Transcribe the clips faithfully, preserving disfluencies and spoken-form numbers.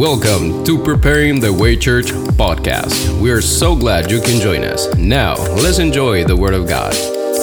Welcome to Preparing the Way Church podcast. We are so glad you can join us. Now, let's enjoy the Word of God.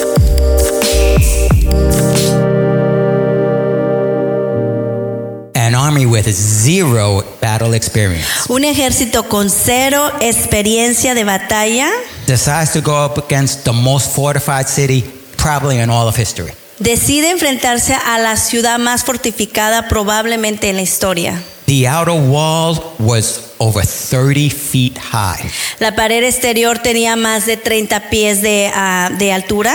An army with zero battle experience Un ejército con cero experiencia de batalla decides to go up against the most fortified city probably in all of history. decide enfrentarse a la ciudad más fortificada probablemente en la historia. The outer wall was over thirty feet high. La pared exterior tenía más de treinta pies de, uh, de altura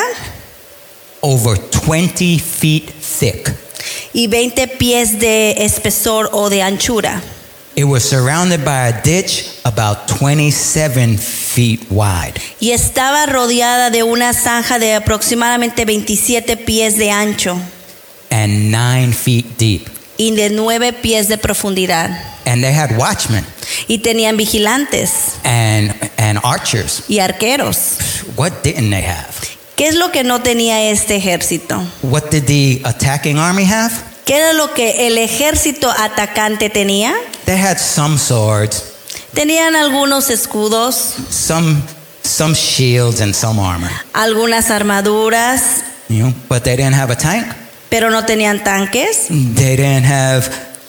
Over twenty feet thick. y veinte pies de espesor o de anchura. It was surrounded by a ditch about twenty-seven feet wide. Y estaba rodeada de una zanja de aproximadamente veintisiete pies de ancho And nine feet deep. y de nueve pies de profundidad. And they had watchmen Y tenían vigilantes and, and archers. y arqueros. What didn't they have? ¿Qué es lo que no tenía este ejército? What did the attacking army have? ¿Qué era lo que el ejército atacante tenía? They had some swords, Tenían algunos escudos, some some shields and some armor. algunas armaduras, You know, but they didn't have a tank. pero no tenían tanques, They didn't have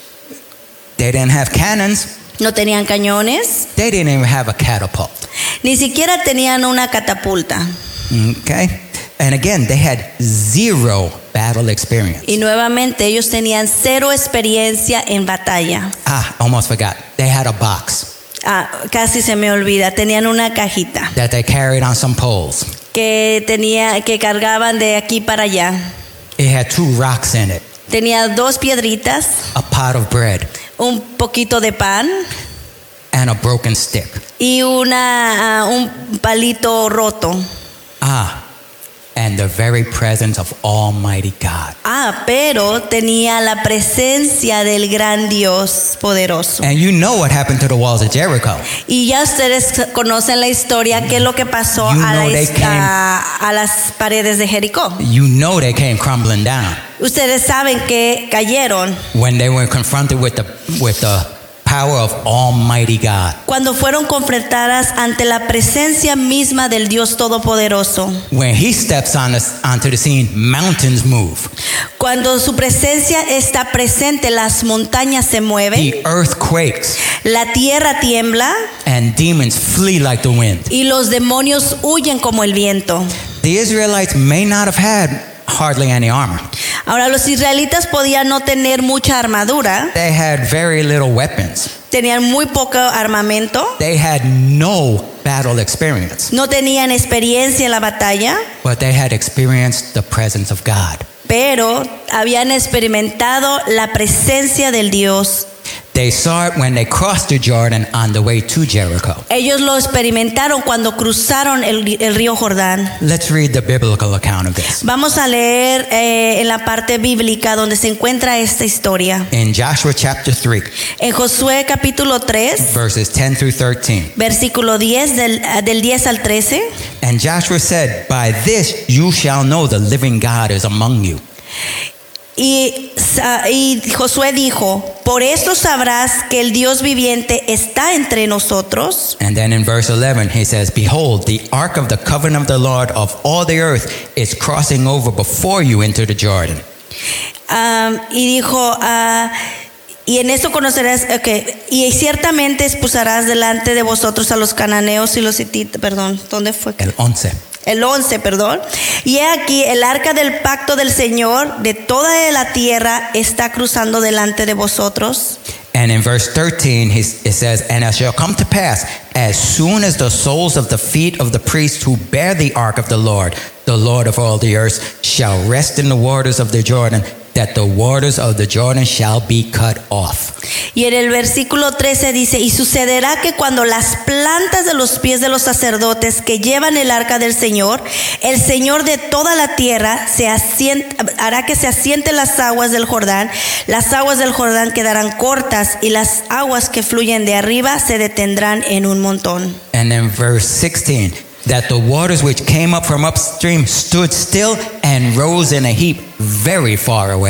they didn't have cannons. no tenían cañones, They didn't even have a catapult. ni siquiera tenían una catapulta. Okay? And again, they had zero battle experience. Y nuevamente ellos tenían cero experiencia en batalla. Ah, almost forgot. They had a box Ah, casi se me olvida, tenían una cajita that they carried on some poles. que tenía que cargaban de aquí para allá. It had two rocks in it, Tenía dos piedritas, a pot of bread, un poquito de pan and a broken stick. y una ah, un palito roto. Ah, and the very presence of Almighty God. Ah, pero tenía la presencia del gran Dios poderoso. And you know what happened to the walls of Jericho. Y ya ustedes conocen la historia, qué es lo que pasó You a, la, know they is- came- a, a las paredes de Jericó. You know they came crumbling down Ustedes saben que cayeron when they were confronted with the with the power of Almighty God. cuando fueron confrontadas ante la presencia misma del Dios Todopoderoso. When he steps on the, onto the scene, mountains move. Cuando su presencia está presente, las montañas se mueven, The earth quakes la tierra tiembla and demons flee like the wind. y los demonios huyen como el viento. The Israelites may not have had hardly any armor. Ahora, los israelitas podían no tener mucha armadura, They had very little weapons. tenían muy poco armamento, They had no battle experience, no tenían experiencia en la batalla, but they had experienced the presence of God. pero habían experimentado la presencia del Dios. They saw it when they crossed the Jordan on the way to Jericho. Ellos lo experimentaron cuando cruzaron el, el río Jordán. Let's read the biblical account of this. Vamos a leer eh, en la parte bíblica donde se encuentra esta historia. In Joshua chapter three, En Josué capítulo tres, verses ten through thirteen. versículo diez, del, del diez al trece. And Joshua said, "By this you shall know the living God is among you." Y, y Josué dijo, por esto sabrás que el Dios viviente está entre nosotros. And then in verse eleven, he says, "Behold, the ark of the covenant of the Lord of all the earth is crossing over before you into the Jordan." Um, y dijo, uh, y en esto conocerás, okay, y ciertamente expulsarás delante de vosotros a los cananeos y los hititas, perdón, ¿dónde fue? El once. El once, perdón. Y he aquí, el arca del pacto del Señor de toda la tierra está cruzando delante de vosotros. And in verse thirteen, he, it says, "And it shall come to pass, as soon as the soles of the feet of the priests who bear the ark of the Lord, the Lord of all the earth, shall rest in the waters of the Jordan, that the waters of the Jordan shall be cut off." Y en el versículo trece dice, y sucederá que cuando las plantas de los pies de los sacerdotes que llevan el arca del Señor, el Señor de toda la tierra se asienta, hará que se asienten las aguas del Jordán, las aguas del Jordán quedarán cortas y las aguas que fluyen de arriba se detendrán en un montón. And then verse sixteen, that the waters which came up from upstream stood still and rose in a heap very far away.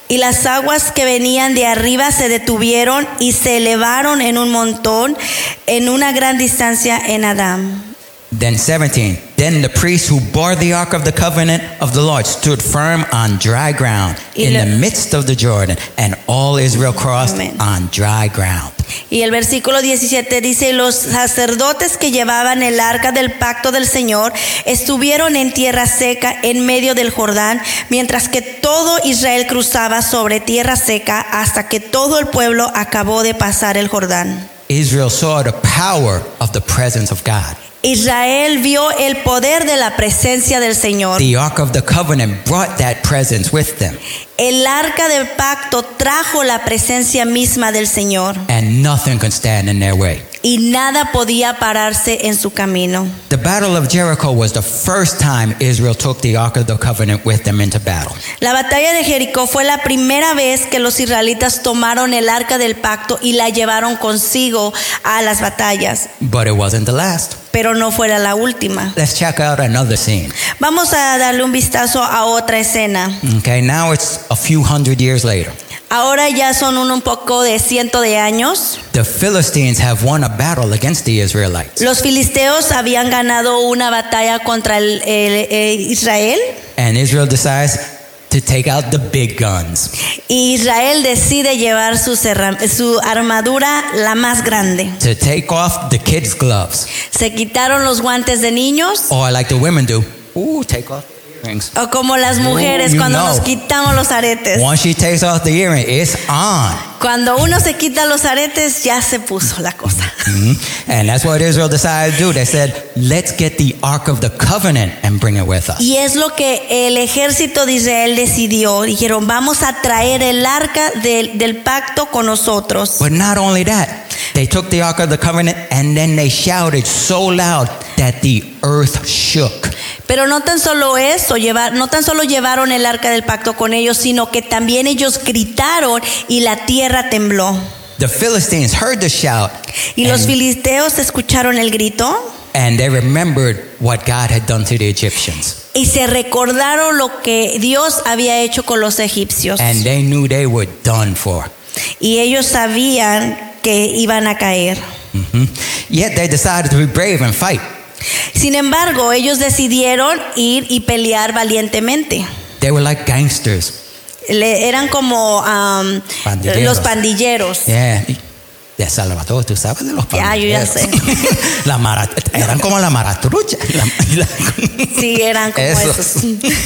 Y las aguas que venían de arriba se detuvieron y se elevaron en un montón, en una gran distancia en Adam. Then seventeen, then the priests who bore the ark of the covenant of the Lord stood firm on dry ground Y in le- the midst of the Jordan, and all Israel crossed Amen. on dry ground. Y el versículo diecisiete dice, los sacerdotes que llevaban el arca del pacto del Señor estuvieron en tierra seca en medio del Jordán, mientras que todo Israel cruzaba sobre tierra seca hasta que todo el pueblo acabó de pasar el Jordán. Israel saw the power of the presence of God. Israel vio el poder de la presencia del Señor. The ark of the covenant brought that presence with them, El arca del pacto trajo la presencia misma del Señor and nothing could stand in their way. y nada podía pararse en su camino. The Battle of Jericho was the first time Israel took the ark of the covenant with them into battle. La batalla de Jericó fue la primera vez que los israelitas tomaron el arca del pacto y la llevaron consigo a las batallas, But it wasn't the last. pero no fuera la última. Let's check out another scene. Vamos a darle un vistazo a otra escena. Okay, now it's a few hundred years later. Ahora ya son un, un poco de ciento de años. The Philistines have won a battle against the Israelites. Los filisteos habían ganado una batalla contra el, el- el Israel. And Israel decides to take out the big guns. Y Israel decide llevar su, serra- su armadura la más grande. To take off the kids' gloves. Se quitaron los guantes de niños, Or like the women do, ooh, take off the earrings. o como las mujeres you cuando know. nos quitamos los aretes. Once she takes off the earring, it's on. Cuando uno se quita los aretes, ya se puso la cosa. Mhm. And that's what Israel decided to do. They said, let's get the Ark of the Covenant and bring it with us. Y es lo que el ejército de Israel decidió. Dijeron, vamos a traer el arca del, del pacto con nosotros. But not only that, they took the Ark of the Covenant and then they shouted so loud that the earth shook. Pero no tan solo eso, llevar, no tan solo llevaron el arca del pacto con ellos, sino que también ellos gritaron y la tierra tembló. The Philistines heard the shout Y los and, filisteos escucharon el grito and they remembered what God had done to the Egyptians. y se recordaron lo que Dios había hecho con los egipcios. And they knew they were done for. Y ellos sabían que iban a caer. Mhm. Yet they decided to be brave and fight. Sin embargo, ellos decidieron ir y pelear valientemente. They were like gangsters. Le- eran como um, Pandilleros. los pandilleros. Yeah. De Salvador, tú sabes de los Ya, yo ya pandilleros. La mara- eran como la maratrucha. La- la- Sí, eran como Esos. esos.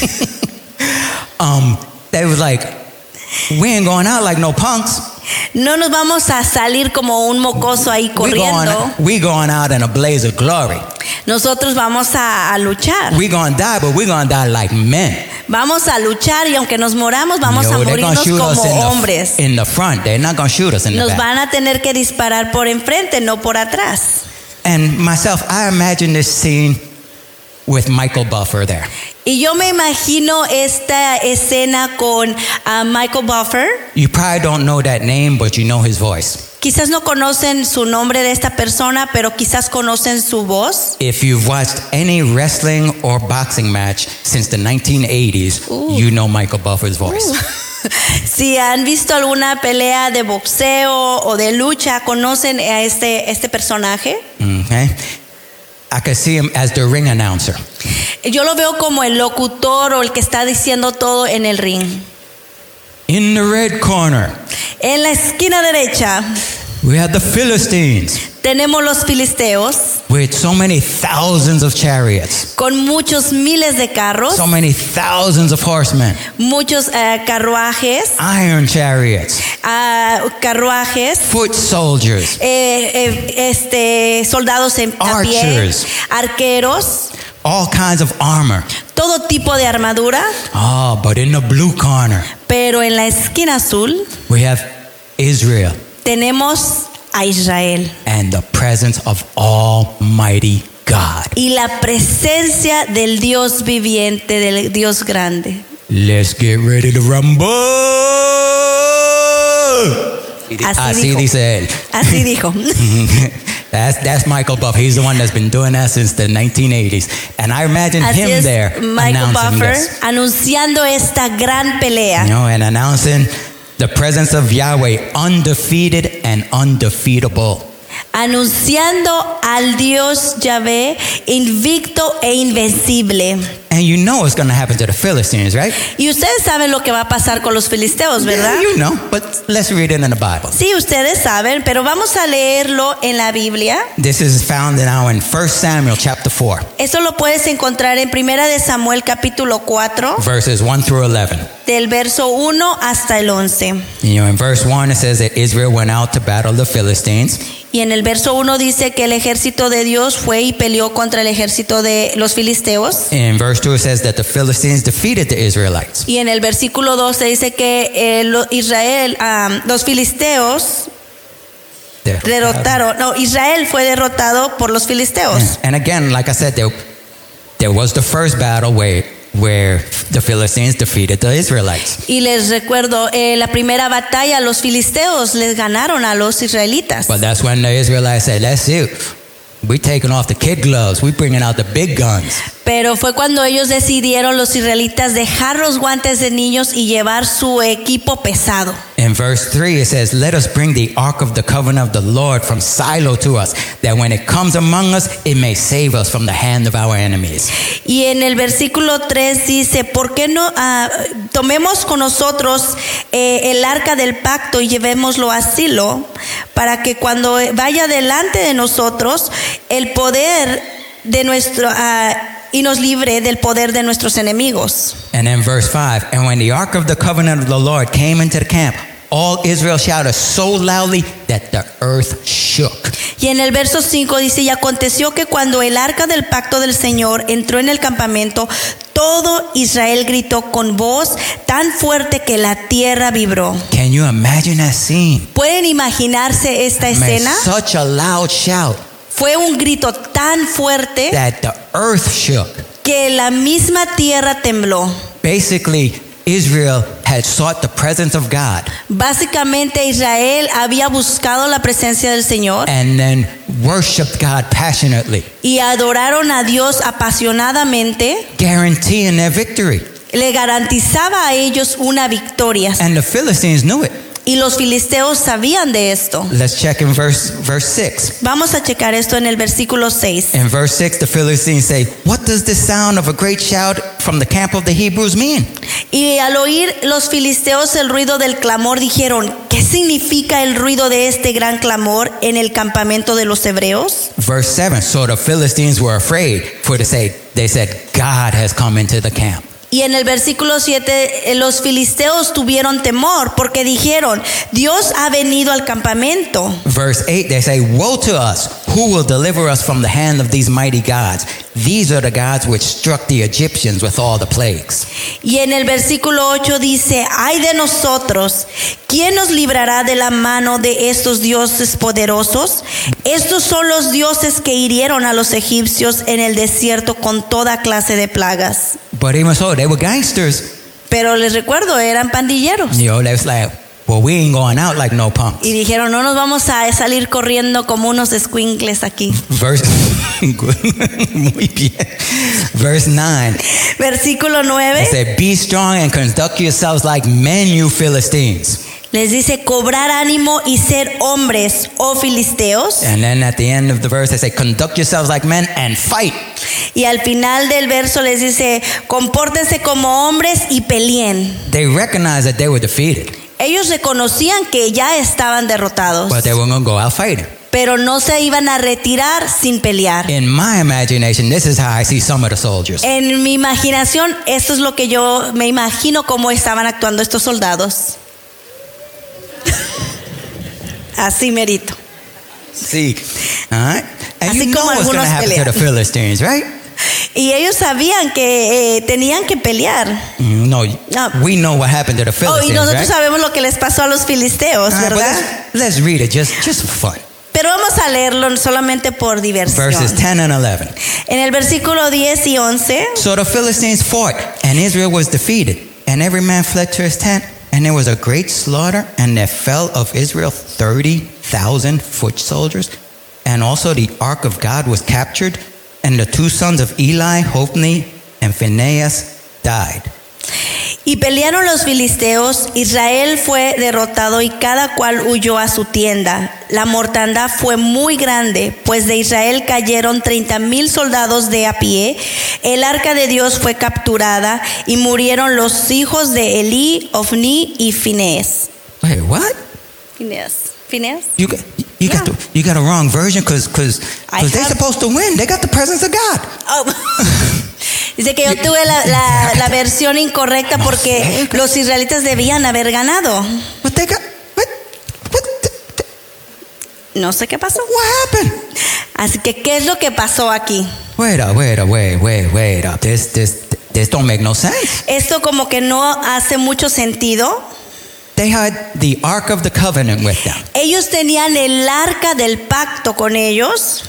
um, they was like, we ain't going out like no punks. No nos vamos a salir como un mocoso ahí We going, corriendo. we going out in a blaze of glory. Nosotros vamos a, a luchar. We gonna die, but we gonna die like men. Vamos a luchar y aunque nos moramos, vamos Yo, a they gonna morirnos shoot us como in the, hombres. in the front. They're not gonna shoot us in the Nos back. van a tener que disparar por enfrente, no por atrás. And myself, I imagine this scene with Michael Buffer there. Y yo me imagino esta escena con ah, Michael Buffer. You probably don't know that name, but you know his voice. Quizás no conocen su nombre de esta persona, pero quizás conocen su voz. If you've watched any wrestling or boxing match since the nineteen eighties, Ooh. you know Michael Buffer's voice. Si han visto alguna pelea de boxeo o de lucha, conocen a este, este personaje. Okay? I could see him as the ring announcer. Yo lo veo como el locutor o el que está diciendo todo en el ring. In the red corner, En la esquina derecha we have the Philistines tenemos los filisteos with so many thousands of chariots, con muchos miles de carros, so many thousands of horsemen, muchos eh, carruajes, iron chariots, ah, carruajes, foot soldiers, eh, eh, este, soldados en a pie, Archers. arqueros, all kinds of armor. todo tipo de armadura, Oh, but in the blue corner, pero en la esquina azul we have Israel tenemos a Israel and the presence of Almighty God. y la presencia del Dios viviente, del Dios grande. Let's get ready to rumble. Así Así dijo. dice él. Así dijo. That's, that's Michael Buff. He's the one that's been doing that since the nineteen eighties. And I imagine Así him es, there Michael announcing Buffer this. anunciando esta gran pelea. You know, and announcing the presence of Yahweh, undefeated and undefeatable. Anunciando al Dios Yahvé invicto e invencible. And you know what's going to happen to the Philistines, right? Y ustedes saben lo que va a pasar con los filisteos, ¿verdad? Yeah, you know, but let's read it in the Bible. Sí, ustedes saben, pero vamos a leerlo en la Biblia. This is found now in First Samuel chapter four, Esto lo puedes encontrar en Primera de Samuel capítulo cuatro, verses one through eleven. del verso uno hasta el once. You know, in verse one it says that Israel went out to battle the Philistines. Y en el verso uno dice que el ejército de Dios fue y peleó contra el ejército de los filisteos. In verse two it says that the Philistines defeated the Israelites. Y en el versículo doce dice que eh, lo- Israel, ah, los filisteos derrotaron, no, Israel fue derrotado por los filisteos. And again, like I said, there, there was the first battle where where the Philistines defeated the Israelites. Y les recuerdo, eh, la primera batalla, los filisteos les ganaron a los israelitas. But that's when the Israelites said, "That's it. We taking off the kid gloves. We bringing out the big guns." Pero fue cuando ellos decidieron, los israelitas, dejar los guantes de niños y llevar su equipo pesado. In verse three, it says, "Let us bring the ark of the covenant of the Lord from Shiloh to us, that when it comes among us, it may save us from the hand of our enemies." Y en el versículo tres dice, ¿por qué no ah, tomemos con nosotros eh, el arca del pacto y llevémoslo a Silo, para que cuando vaya delante de nosotros el poder de nuestro ah, y nos libre del poder de nuestros enemigos? And then verse five, "And when the ark of the covenant of the Lord came into the camp, all Israel shouted so loudly that the earth shook." Y en el verso cinco dice, y aconteció que cuando el arca del pacto del Señor entró en el campamento, todo Israel gritó con voz tan fuerte que la tierra vibró. Can you imagine that scene? ¿Pueden imaginarse esta Man, escena? such a loud shout Fue un grito tan fuerte that the earth shook. que la misma tierra tembló. Basically, Israel had sought the presence of God Básicamente Israel había buscado la presencia del Señor and then worshiped God passionately, y adoraron a Dios apasionadamente. guaranteeing their victory. Le garantizaba a ellos una victoria. And the Philistines knew it. Y los filisteos sabían de esto. Let's check in verse verse six. Vamos a checar esto en el versículo seis. In verse six, the Philistines say, "What does the sound of a great shout from the camp of the Hebrews mean?" Y al oír los filisteos el ruido del clamor, dijeron, ¿qué significa el ruido de este gran clamor en el campamento de los hebreos? Verse seven, so the Philistines were afraid, for they say they said, "God has come into the camp." Y en el versículo siete, eh, los filisteos tuvieron temor porque dijeron, Dios ha venido al campamento. Verse eight, they say, "Woe to us! Who will deliver us from the hand of these mighty gods? These are the gods which struck the Egyptians with all the plagues." Y en el versículo ocho dice, ay de nosotros, ¿quién nos librará de la mano de estos dioses poderosos? Estos son los dioses que hirieron a los egipcios en el desierto con toda clase de plagas. But even so, they were gangsters. Pero les recuerdo, eran pandilleros. You know, they was like, "Well, we ain't going out like no punks." Y dijeron, no nos vamos a salir corriendo como unos escuincles aquí. Verse, muy bien. Verse nine, Versículo they nueve. said, "Be strong and conduct yourselves like men, you Philistines." Les dice cobrar ánimo y ser hombres, oh filisteos. And then at the end of the verse, they say, "Conduct yourselves like men and fight." Y al final del verso les dice, compórtense como hombres y peleen. They recognized that they were defeated, Ellos reconocían que ya estaban derrotados, but they were going to go out fighting. pero no se iban a retirar sin pelear. In my imagination, this is how I see some of the soldiers. En mi imaginación, esto es lo que yo me imagino cómo estaban actuando estos soldados. Así merito. See, all right? And Así you know como what's going to algunos happen to pelean. the Philistines, right? Y ellos sabían que eh, tenían que pelear. You know, No. we know what happened to the Oh, y Philistines, nosotros right? sabemos lo que les pasó a los filisteos, All right, but ¿verdad? let's, let's read it just, just for fun. Pero vamos a leerlo solamente por diversión. Verses ten and eleven. En el versículo diez y once, So the Philistines fought, and Israel was defeated, and every man fled to his tent, and there was a great slaughter, and there fell of Israel thirty thousand foot soldiers, And also the ark of God was captured, and the two sons of Eli, Hophni and Phinehas, died. Y pelearon los filisteos, Israel fue derrotado y cada cual huyó a su tienda. La mortandad fue muy grande, pues de Israel cayeron treinta mil soldados de a pie. El arca de Dios fue capturada y murieron los hijos de Elí, Ofni y Finés. Wait, what? Finés. Finés. You got, you got Yeah. the you got a wrong version because because I they're have- supposed to win. They got the presence of God. Oh. Dice que yo tuve la, la, la versión incorrecta porque los israelitas debían haber ganado. But they got what? What? No sé qué pasó. What happened? Así que, ¿qué es lo que pasó aquí? Wait up, wait up, wait, wait, wait up. This this this don't make no sense. Esto como que no hace mucho sentido. They had the Ark of the Covenant with them. Ellos tenían el arca del pacto con ellos,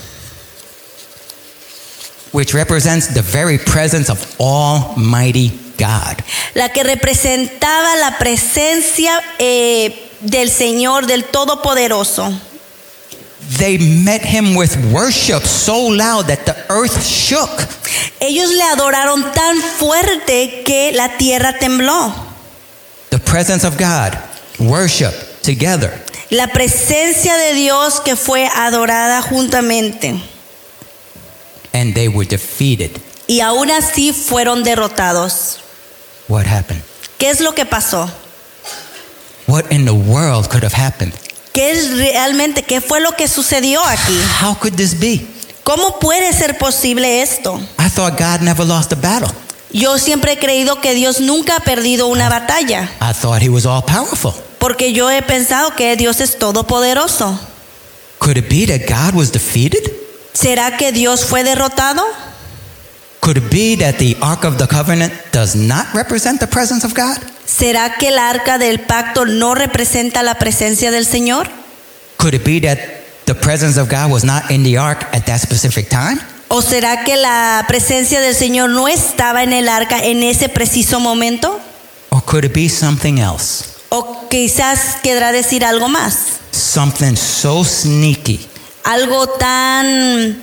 which represents the very presence of Almighty God. la que representaba la presencia eh, del Señor, del Todopoderoso. They met him with worship so loud that the earth shook. Ellos le adoraron tan fuerte que la tierra tembló. The presence of God, worship together. La presencia de Dios que fue adorada juntamente. And they were defeated. Y aún así fueron derrotados. What happened? ¿Qué es lo que pasó? What in the world could have happened? ¿Qué es realmente, qué fue lo que sucedió aquí? How could this be? ¿Cómo puede ser posible esto? I thought God never lost a battle. Yo siempre he creído que Dios nunca ha perdido una batalla, I thought he was all powerful. porque yo he pensado que Dios es todopoderoso. Could it be that God was defeated? ¿Será que Dios fue derrotado? Could it be that the Ark of the Covenant does not represent the presence of God? ¿Será que el arca del pacto no representa la presencia del Señor? Could it be that the presence of God was not in the ark at that specific time? ¿O será que la presencia del Señor no estaba en el arca en ese preciso momento? Or could it be something else? ¿O quizás querrá decir algo más? Something so sneaky. Algo tan...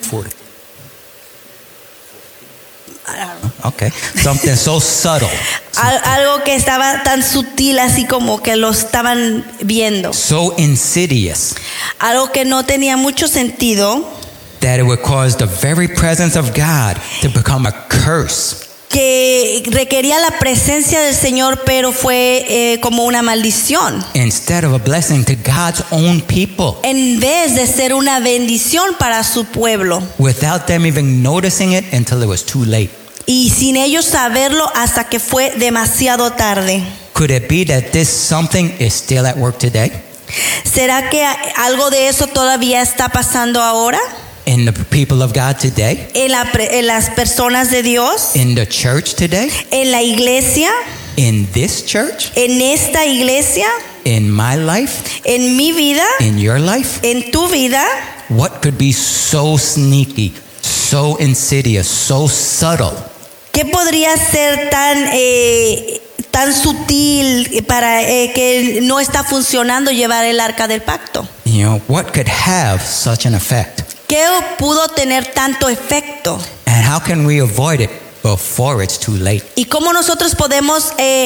Okay. Something so subtle. al- algo que estaba tan sutil, así como que lo estaban viendo. So insidious Algo que no tenía mucho sentido, that it would cause the very presence of God to become a curse. que requería la presencia del Señor, pero fue eh, como una maldición, Instead of a blessing to God's own people, en vez de ser una bendición para su pueblo, without them even noticing it until it was too late. y sin ellos saberlo hasta que fue demasiado tarde. Could it be that this something is still at work today ¿Será que algo de eso todavía está pasando ahora in the people of God today, en, la pre- en las personas de Dios, in the church today, en la iglesia, in this church, en esta iglesia, in my life, en mi vida, in your life? en tu vida? What could be so sneaky, so insidious, so subtle ¿Qué podría ser tan, eh, tan sutil para eh, que no está funcionando llevar el arca del pacto? You know, what could have such an effect? ¿Qué pudo tener tanto efecto? And how can we avoid it before it's too late? ¿Y cómo nosotros podemos eh,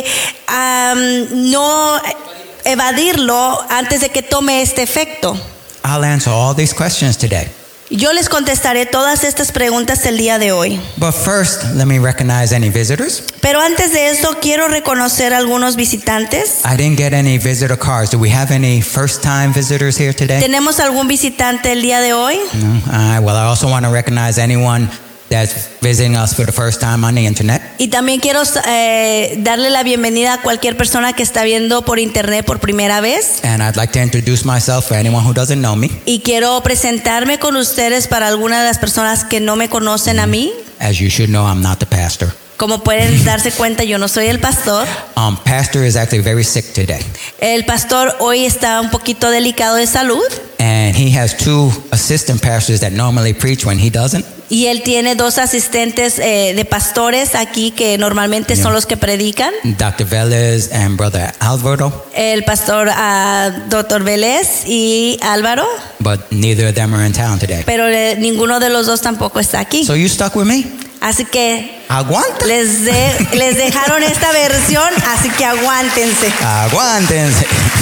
am, no evadirlo antes de que tome este efecto? I'll answer all these questions today. Yo les contestaré todas estas preguntas el día de hoy. But first, let me recognize any visitors. Pero antes de eso, quiero reconocer a algunos visitantes. I didn't get any visitor cards. Do we have any first-time visitors here today? ¿Tenemos algún visitante el día de hoy? No? All right, well, I also want to recognize anyone that's visiting us for the first time on the internet. Y también quiero eh, darle la bienvenida a cualquier persona que está viendo por internet por primera vez. And I'd like to introduce myself for anyone who doesn't know me. Y quiero presentarme con ustedes para algunas de las personas que no me conocen a mí. As you should know, I'm not the pastor. Como pueden darse cuenta, yo no soy el pastor. Um, pastor is actually very sick today. El pastor hoy está un poquito delicado de salud. And And he has two assistant pastors that normally preach when he doesn't. Y él tiene dos asistentes eh, de pastores aquí que normalmente Yeah. son los que predican. Doctor Velez and Brother Alvaro, El pastor ah, doctor Vélez y Álvaro, but neither of them are in town today. pero eh, ninguno de los dos tampoco está aquí. So you stuck with me? Así que Aguanta. les, de- les dejaron esta versión, así que aguántense. Aguántense.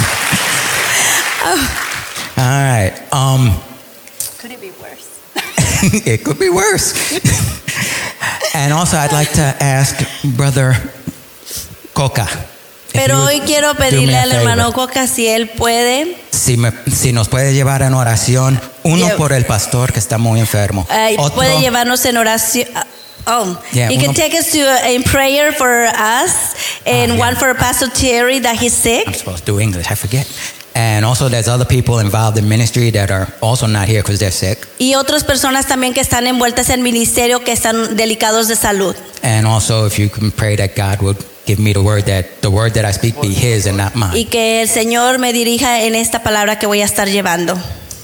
All right. Um, Could it be worse? it could be worse. And also, I'd like to ask Brother Coca. if Pero you would hoy quiero do me pedirle a al favor. hermano Coca si él puede. Si, me- si nos puede llevar en oración, uno Yeah. por el pastor que está muy enfermo. eh, Otro- puede llevarnos en oración. Oh, Yeah, he can uno- take us to uh, in prayer for us, and Ah, yeah. one for Pastor Terry that he's sick. I'm supposed to do English, I forget. And also, there's other people involved in ministry that are also not here because they're sick. Y otras personas también que están envueltas en ministerio que están delicados de salud. And also, if you can pray that God would give me the word that the word that I speak be His and not mine. Y que el Señor me dirija en esta palabra que voy a estar llevando.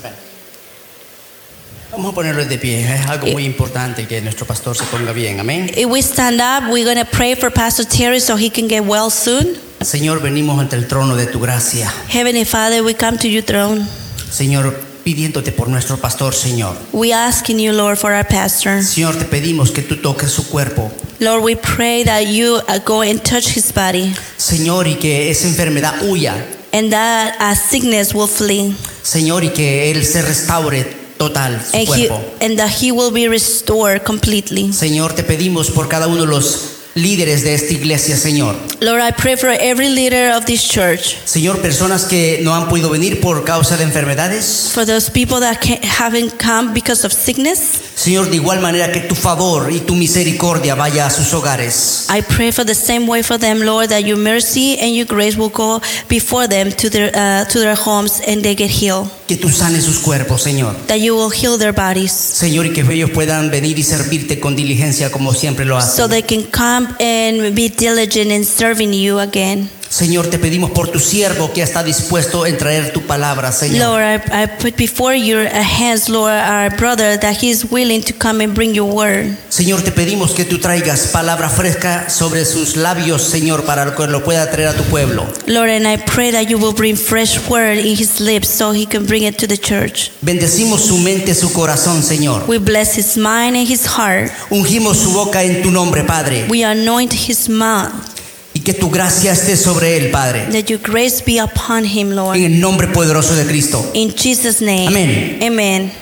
Vamos a ponerlo de pie, es algo muy importante que nuestro pastor se ponga bien, amén. If we stand up, we're going to pray for Pastor Terry so he can get well soon. Señor, venimos ante el trono de tu gracia. Heavenly Father, we come to your throne. Señor, pidiéndote por nuestro pastor, Señor. We asking you, Lord, for our pastor. Señor, te pedimos que tú toques su cuerpo. Lord, we pray that you uh, go and touch his body Señor, y que esa enfermedad huya. and that uh, sickness will flee Señor, y que él se restaure total su and, he, cuerpo. and that he will be restored completely. Señor, te pedimos por cada uno de los líderes de esta iglesia, Señor. Lord, I pray for every leader of this church, Señor, personas que no han podido venir por causa de enfermedades. for those people that can't, haven't come because of sickness. Señor, de igual manera que tu favor y tu misericordia vaya a sus hogares. I pray for the same way for them, Lord, that your mercy and your grace will go before them to their uh, to their homes and they get healed. Que tú sanes sus cuerpos, Señor. That you will heal their bodies, Señor, y que ellos puedan venir y servirte con diligencia como siempre lo so hacen. they can come and be diligent in serving you again. Señor, te pedimos por tu siervo que está dispuesto en traer tu palabra, Señor. Lord, I, I put before your uh, hands, Lord, our brother, that he is willing to come and bring your word. Señor, te pedimos que tú traigas palabra fresca sobre sus labios, Señor, para que lo pueda traer a tu pueblo. Lord, and I pray that you will bring fresh word in his lips so he can bring it to the church. Bendecimos su mente, su corazón, Señor. We bless his mind and his heart. Ungimos su boca en tu nombre, Padre. We anoint his mouth. Y que tu gracia esté sobre él, Padre. That your grace be upon him, Lord. En el nombre poderoso de Cristo. In Jesus' name. Amén. Amen.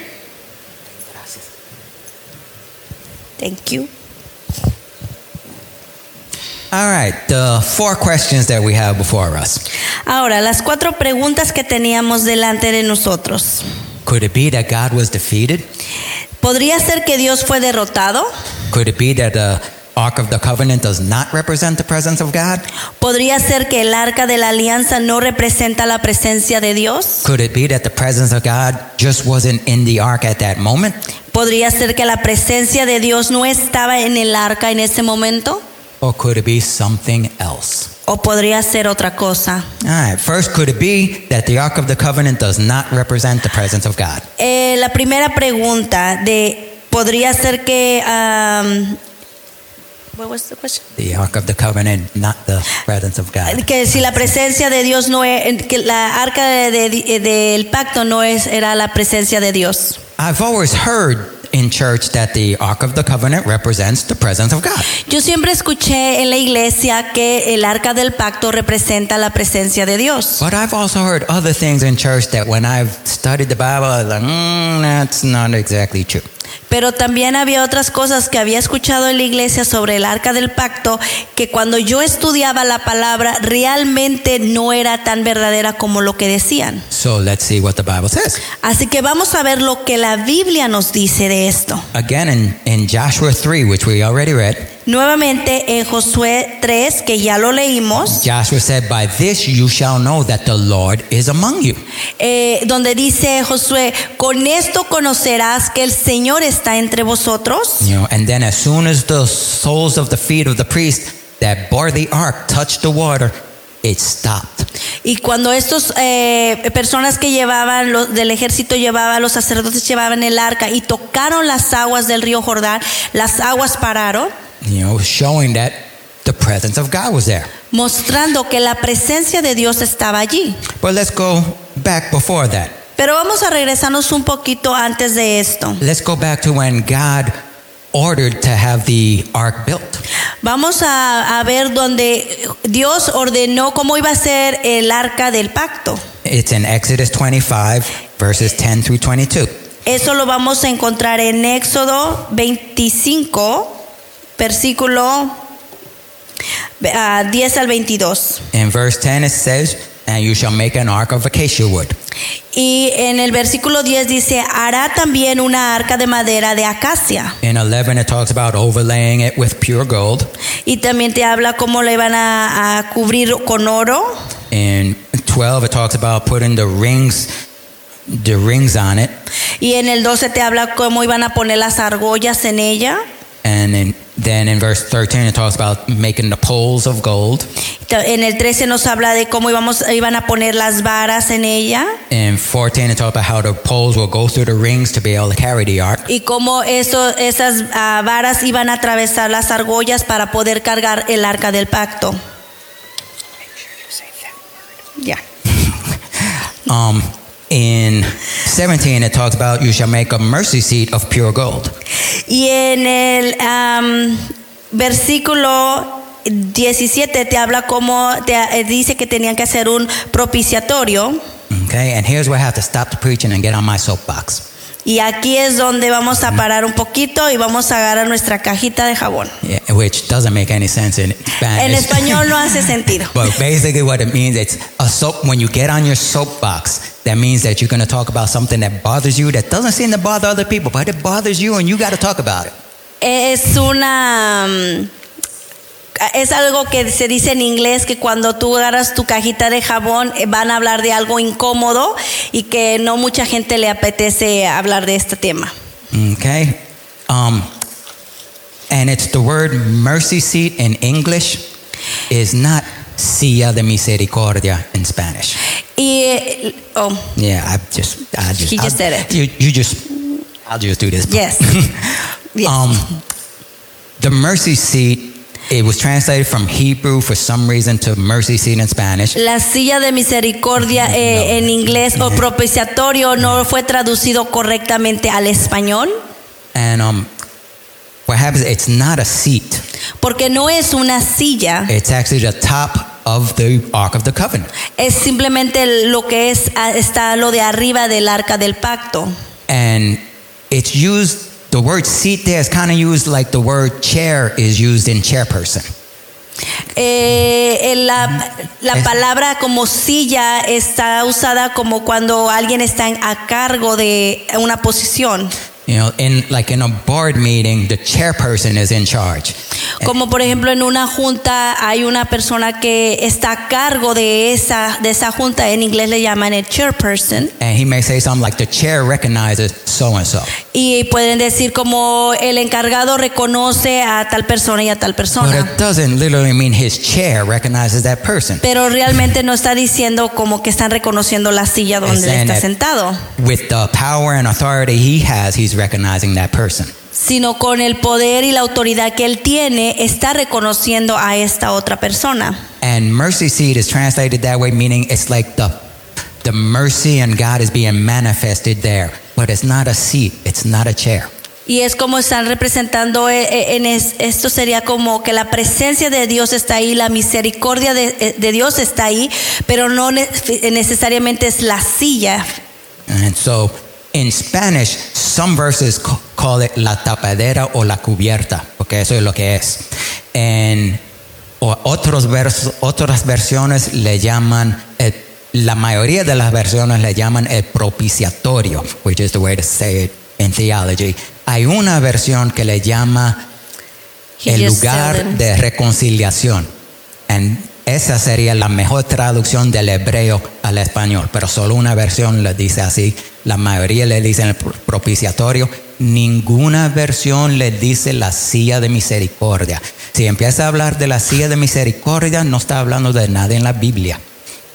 Thank you. All right, the four questions that we have before us. Ahora, las cuatro preguntas que teníamos delante de nosotros. Could it be that God was defeated? ¿Podría ser que Dios fue derrotado? Could it be that the Ark of the Covenant does not represent the presence of God? ¿Podría ser que el arca de la alianza no representa la presencia de Dios? Could it be that the presence of God just wasn't in the ark at that moment? ¿Podría ser que la presencia de Dios no estaba en el arca en ese momento? Or could it be something else? ¿O podría ser otra cosa? All right, first, could it be that the Ark of the Covenant does not represent the presence of God? Eh, la primera pregunta de ¿podría ser que um, what was the question? The Ark of the Covenant, not the presence of God. Que si la presencia de Dios no es, que la arca de- de- del pacto no es era la presencia de Dios. I've always heard in church that the Ark of the Covenant represents the presence of God. Yo siempre escuché en la iglesia que el arca del pacto representa la presencia de Dios. But I've also heard other things in church that when I've studied the Bible, I was like, mm, that's not exactly true. Pero también había otras cosas que había escuchado en la iglesia sobre el arca del pacto que cuando yo estudiaba la palabra realmente no era tan verdadera como lo que decían. So let's see what the Bible says. Así que vamos a ver lo que la Biblia nos dice de esto. Again, in, in Joshua three, which we already read, Nuevamente en Josué tres, que ya lo leímos, Joshua said, by this you shall know that the Lord is among you. eh, donde dice Josué, con esto conocerás que el Señor está entre vosotros. You know, and then as soon as the soles of the feet of the priest that bore the ark touched the water, it stopped. Y cuando estos eh, personas que llevaban los, del ejército llevaban, los sacerdotes llevaban el arca y tocaron las aguas del río Jordán, las aguas pararon, you know, showing that the presence of God was there. mostrando que la presencia de Dios estaba allí. But let's go back before that. Pero vamos a regresarnos un poquito antes de esto. Let's go back to when God ordered to have the ark built. Vamos a, a ver donde Dios ordenó cómo iba a ser el arca del pacto. It's in Exodus twenty-five, verses ten through twenty-two. Eso lo vamos a encontrar en Éxodo veinticinco, versículo uh, diez al veintidós. In verse ten it says, "And you shall make an ark of acacia wood." Y en el versículo diez dice, hará también una arca de madera de acacia. In eleven it talks about overlaying it with pure gold. Y también te habla cómo le van a, a cubrir con oro. In twelve it talks about putting the rings the rings on it. Y en el doce te habla cómo iban a poner las argollas en ella. And in, then in verse thirteen it talks about making the poles of gold. En el trece nos habla de cómo íbamos, iban a poner las varas en ella. In fourteen it talks about how the poles will go through the rings to be able to carry the ark. Y cómo eso, esas uh, varas iban a atravesar las argollas para poder cargar el arca del pacto. Ya. Um, in seventeen it talks about you shall make a mercy seat of pure gold. Y en el um, versículo diecisiete te habla como te eh, dice que tenían que hacer un propiciatorio. Okay, and here's where I have to stop the preaching and get on my soapbox. Y aquí es donde vamos a parar un poquito y vamos a agarrar nuestra cajita de jabón. Yeah, which doesn't make any sense in Spanish. En español no hace sentido. But basically what it means, it's a soap. When you get on your soapbox, that means that you're going to talk about something that bothers you, that doesn't seem to bother other people, but it bothers you and you got to talk about it. Es una... um, Es algo que se dice en inglés, que cuando tú agarras tu cajita de jabón eh, van a hablar de algo incómodo y que no mucha gente le apetece hablar de este tema. Okay? Um, and it's the word mercy seat in English is not silla de misericordia in Spanish. Y, eh, oh, Yeah, I just, I just, He just I'll- said it. You, you just, I'll just do this. yes. Yes. Um, the mercy seat, it was translated from Hebrew for some reason to mercy seat in Spanish. La silla de misericordia eh, en inglés o propiciatorio no fue traducido correctamente al español And um, what happens, it's not a seat. porque no es una silla, It's actually the top of the Ark of the Covenant. es simplemente lo que es ah, está lo de arriba del arca del pacto. And it's used, the word seat there is kind of used like the word chair is used in chairperson. Eh, eh, la, la Es- palabra como silla está usada como cuando alguien está en- a cargo de una posición. You know, in like in a board meeting, the chairperson is in charge. Como por ejemplo en una junta hay una persona que está a cargo de esa, de esa junta, en inglés le llaman el chairperson. And he may say something like, the chair recognizes so and so. Y pueden decir como el encargado reconoce a tal persona y a tal But persona. it doesn't literally mean his chair recognizes that person. Pero realmente no está diciendo como que están reconociendo la silla donde It's él saying está that sentado, with the power and authority he has, he's recognizing that person. sino con el poder y la autoridad que él tiene, está reconociendo a esta otra persona. And mercy seat is translated that way, meaning it's like the the mercy and God is being manifested there. But it's not a seat, it's not a chair. Y es como están representando eh, eh, en es- esto sería como que la presencia de Dios está ahí, la misericordia de, eh, de Dios está ahí, pero no ne- necesariamente es la silla. And so in Spanish, some verses ca- call it la tapadera o la cubierta, porque eso es lo que es. En o- otros vers- otras versiones le llaman, el- la mayoría de las versiones le llaman el propiciatorio, which is the way to say it in theology. Hay una versión que le llama He el just lugar said it. de reconciliación. And esa sería la mejor traducción del hebreo al español, pero solo una versión le dice así. La mayoría le dicen el pro- propiciatorio. Ninguna versión le dice la silla de misericordia. Si empieza a hablar de la silla de misericordia, no está hablando de nada en la Biblia.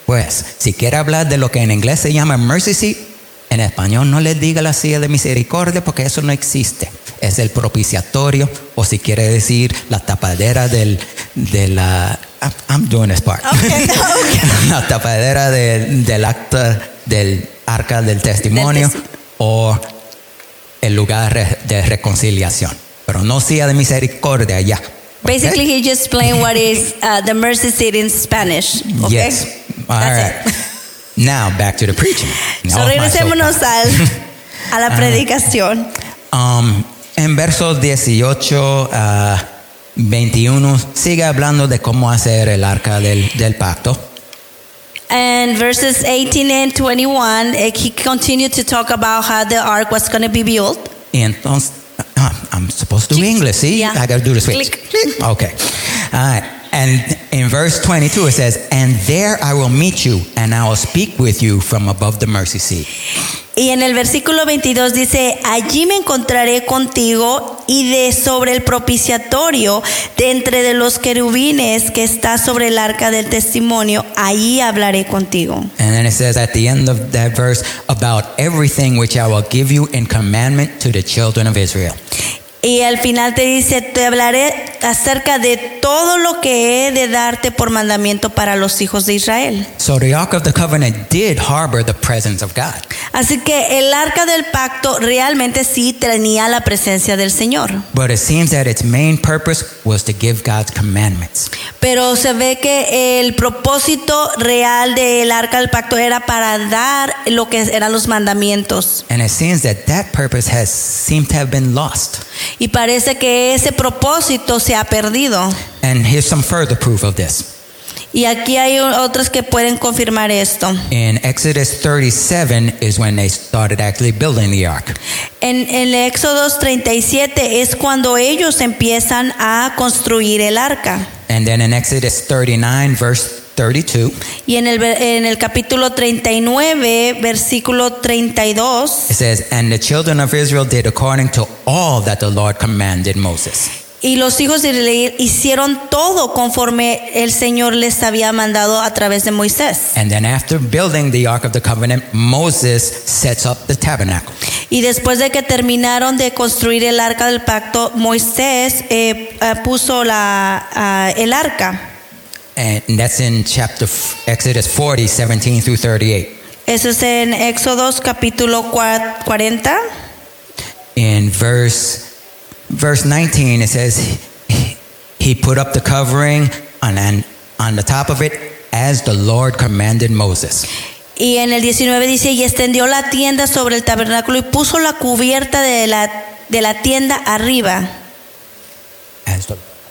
Pues, si quiere hablar de lo que en inglés se llama mercy seat, en español no le diga la silla de misericordia porque eso no existe. Es el propiciatorio, o si quiere decir la tapadera del, de la... I'm doing this part. Okay, okay. La tapadera de, del acta del arca del testimonio, Del testi- o el lugar de reconciliación. Pero no silla de misericordia ya. Basically, he just explained what is uh, the mercy seat in Spanish. Okay? Yes. All That's right. Now back to the preaching. So Off my regresémonos soapbox. al, a la predicación. Um, en versos dieciocho a veintiuno sigue hablando de cómo hacer el arca del, del pacto. And verses eighteen and twenty-one, eh, he continued to talk about how the ark was going to be built. Y entonces, ah, I'm supposed to do English, see? Yeah. I got to do the switch. Click. Okay. All right. And in verse twenty-two it says, "And there I will meet you, and I will speak with you from above the mercy seat." Y en el versículo veintidós dice, allí me encontraré contigo y de sobre el propiciatorio, de entre de los querubines que está sobre el arca del testimonio, allí hablaré contigo. And then it says at the end of that verse, "About everything which I will give you in commandment to the children of Israel." Y al final te dice, te hablaré acerca de todo lo que he de darte por mandamiento para los hijos de Israel. So the Ark of the Covenant did harbor the presence of God. Así que el arca del pacto realmente sí tenía la presencia del Señor. But it seems that its main purpose was to give God's commandments. Pero se ve que el propósito real del arca del pacto era para dar lo que eran los mandamientos. And it seems that that purpose has seemed to have been lost. Y parece que ese propósito se ha perdido. And here's some further proof of this. Y aquí hay otros que pueden confirmar esto. In Exodus thirty-seven is when they started actually building the ark. En el Éxodo treinta y siete es cuando ellos empiezan a construir el arca. And then in Exodus thirty-nine, verse thirty-two, Y en el, en el capítulo treinta y nueve, versículo treinta y dos, it says, "And the children of Israel did according to all that the Lord commanded Moses." y los hijos de Israel hicieron todo conforme el Señor les había mandado a través de Moisés. And then after building the Ark of the Covenant, Moses sets up the tabernacle. Y después de que terminaron de construir el arca del pacto, Moisés eh, eh, puso la, ah, el arca. And that's in chapter Exodus forty, seventeen through thirty-eight. Eso es en Éxodos capítulo cuarenta. In verse verse nineteen, it says, "He put up the covering and and on the top of it as the Lord commanded Moses." Y en el diecinueve dice, y extendió la tienda sobre el tabernáculo y puso la cubierta de la, de la tienda arriba, As the,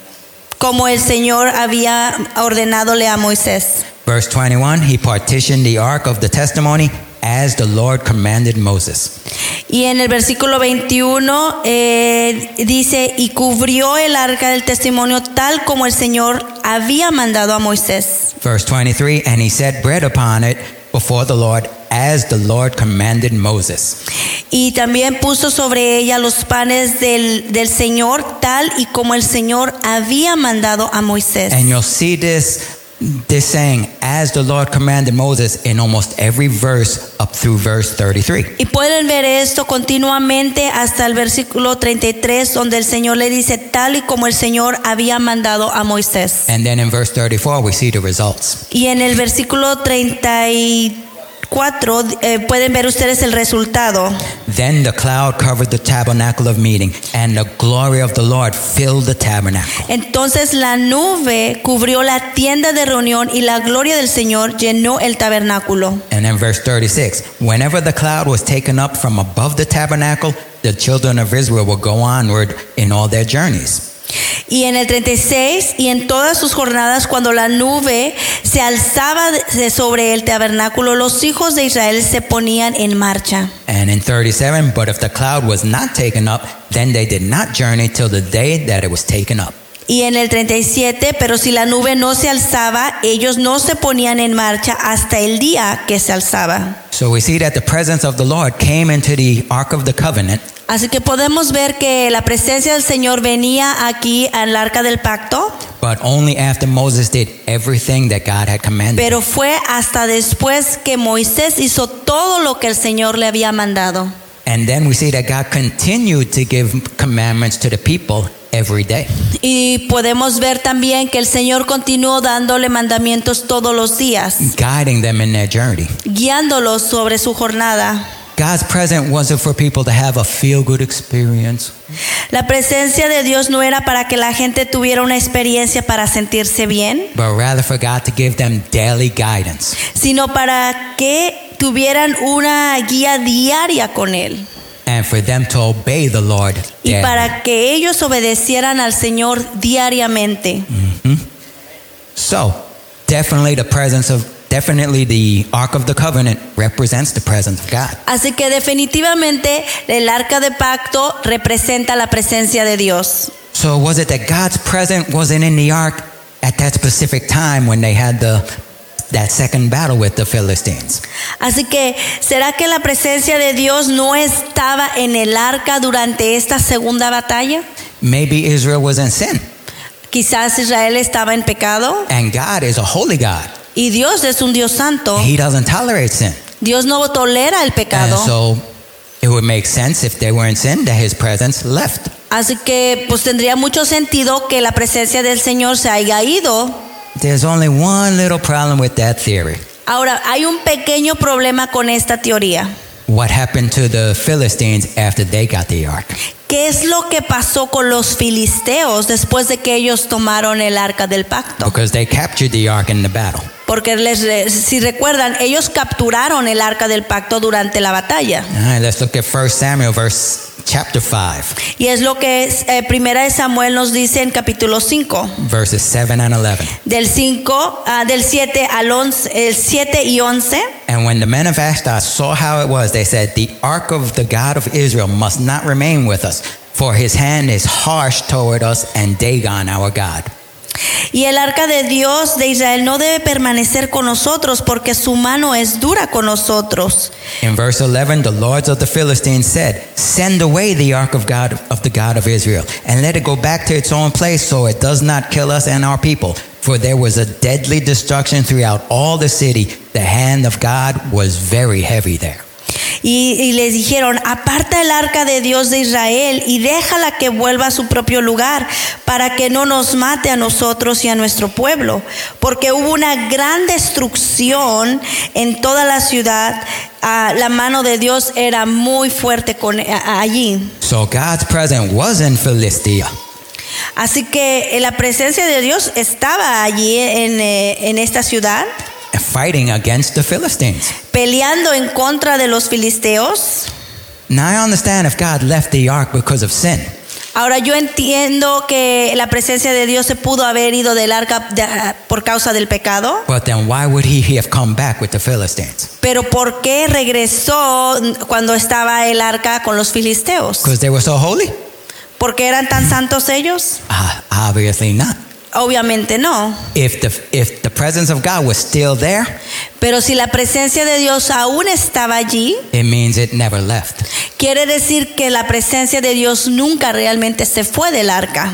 como el Señor había ordenadole a Moisés. verse twenty-one, "He partitioned the ark of the testimony as the Lord commanded Moses." Y en el versículo veintiuno eh, dice, y cubrió el arca del testimonio tal como el Señor había mandado a Moisés. Verse twenty-three, "And he set bread upon it before the Lord as the Lord commanded Moses." Y también puso sobre ella los panes del, del Señor tal y como el Señor había mandado a Moisés. And you'll see this this saying, "as the Lord commanded Moses," in almost every verse up through verse thirty-three. Y pueden ver esto continuamente hasta el versículo treinta y tres, donde el Señor le dice tal y como el Señor había mandado a Moisés. And then in verse thirty-four, we see the results. Y en el versículo treinta y cuatro eh, pueden ver ustedes el resultado. Then the cloud covered the tabernacle of meeting, and the glory of the Lord filled the tabernacle. Entonces la nube cubrió la tienda de reunión y la gloria del Señor llenó el tabernáculo. And then verse thirty-six, "Whenever the cloud was taken up from above the tabernacle, the children of Israel will go onward in all their journeys." Y en el treinta y seis, y en todas sus jornadas, cuando la nube se alzaba de sobre el tabernáculo, los hijos de Israel se ponían en marcha. And in thirty-seven, "But if the cloud was not taken up, then they did not journey till the day that it was taken up." Y en el treinta y siete, pero si la nube no se alzaba, ellos no se ponían en marcha hasta el día que se alzaba. So we see that the presence of the Lord came into the Ark of the Covenant. Así que podemos ver que la presencia del Señor venía aquí al arca del pacto, but only after Moses did everything that God had commanded. pero fue hasta después que Moisés hizo todo lo que el Señor le había mandado. And then we see that God continued to give commandments to the people every day. Y podemos ver también que el Señor continuó dándole mandamientos todos los días, Guiding them in their journey. guiándolos sobre su jornada. God's presence wasn't for people to have a feel-good experience. La presencia de Dios no era para que la gente tuviera una experiencia para sentirse bien, But rather for God to give them daily guidance. sino para que tuvieran una guía diaria con Él. And for them to obey the Lord Y daily. para que ellos obedecieran al Señor diariamente. So, definitely the presence of, definitely the Ark of the Covenant represents the presence of God. Así que definitivamente el arca de pacto representa la presencia de Dios. So was it that God's presence wasn't in the Ark at that specific time when they had the that second battle with the Philistines? Así que, ¿será que la presencia de Dios no estaba en el arca durante esta segunda batalla? Maybe Israel was in sin, Quizás Israel estaba en pecado and God is a holy God. y Dios es un Dios santo. He doesn't tolerate sin. Dios no tolera el And pecado. so it would make sense if they were in sin that his presence left. Así que pues tendría mucho sentido que la presencia del Señor se haya ido. There's only one little problem with that theory. Ahora, hay un pequeño problema con esta teoría. What happened to the Philistines after they got the ark? ¿Qué es lo que pasó con los filisteos después de que ellos tomaron el arca del pacto? Because they captured the ark in the battle. Porque les, si recuerdan, ellos capturaron el arca del pacto durante la batalla. All right, let's look at First Samuel verse chapter five, Y es lo que es, eh, Primera de Samuel nos dice en capítulo cinco, verses seven and eleven. del cinco, ah, del siete al once, el siete y once. And when the men of Ashdod saw how it was, they said, "The ark of the God of Israel must not remain with us, for his hand is harsh toward us, and Dagon our God." Y el arca de Dios de Israel no debe permanecer con nosotros porque su mano es dura con nosotros. In verse eleven, the lords of the Philistines said, "Send away the ark of God of the God of Israel, and let it go back to its own place, so it does not kill us and our people. For there was a deadly destruction throughout all the city. The hand of God was very heavy there." Y, y les dijeron, aparta el arca de Dios de Israel y déjala que vuelva a su propio lugar para que no nos mate a nosotros y a nuestro pueblo. Porque hubo una gran destrucción en toda la ciudad. Ah, la mano de Dios era muy fuerte con, a- allí. So God's presence was in Philistia. Así que eh, la presencia de Dios estaba allí en, eh, en esta ciudad, Fighting against the Philistines. peleando en contra de los filisteos. Now I understand if God left the ark because of sin. Ahora yo entiendo que la presencia de Dios se pudo haber ido del arca de- por causa del pecado, But then why would he have come back with the Philistines? pero ¿por qué regresó cuando estaba el arca con los filisteos? Because they were so holy? ¿Por qué eran tan santos ellos? Uh, obviously not. Obviamente no. If the if the presence of God was still there, Pero si la presencia de Dios aún estaba allí, it means it never left. quiere decir que la presencia de Dios nunca realmente se fue del arca.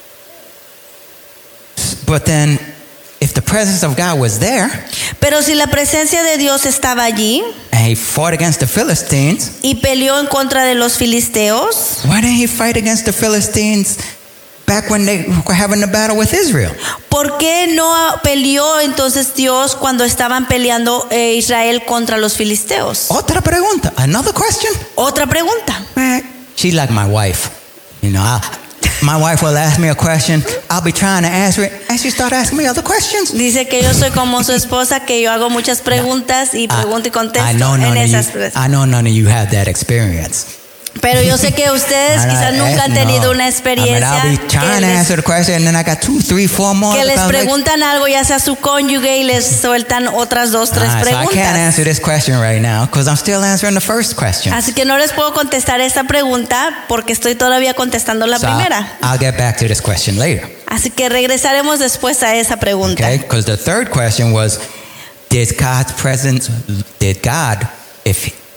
But then if the presence of God was there Pero si la presencia de Dios estaba allí and he fought against the Philistines, y peleó en contra de los filisteos, why didn't he fight against the Philistines back when they were having the battle with Israel? ¿por qué no peleó entonces Dios cuando estaban peleando eh, Israel contra los filisteos? Otra pregunta, another question. Otra pregunta. Man, she's like my wife. You know, I, my wife will ask me a question. I'll be trying to answer it, and she start asking me other questions. Dice que yo soy como su esposa, que yo hago muchas preguntas y pregunto y contesto I know en none of esas you, preguntas. I know none of you have that experience. Pero yo sé que ustedes quizás nunca han tenido una I mean, experiencia I'll be que trying to les, answer the question, and then I got two, three, four more. que les I'm like, preguntan algo, ya sea su cónyuge, y les sueltan otras dos, tres "Ah, so I can't preguntas. answer this question right now because I'm still answering the first question. Así que no les puedo contestar esta pregunta porque estoy todavía contestando la So I'll, primera. I'll get back to this question later. Así que regresaremos después a esa pregunta. Okay, because the third question was, did God's presence, did God, if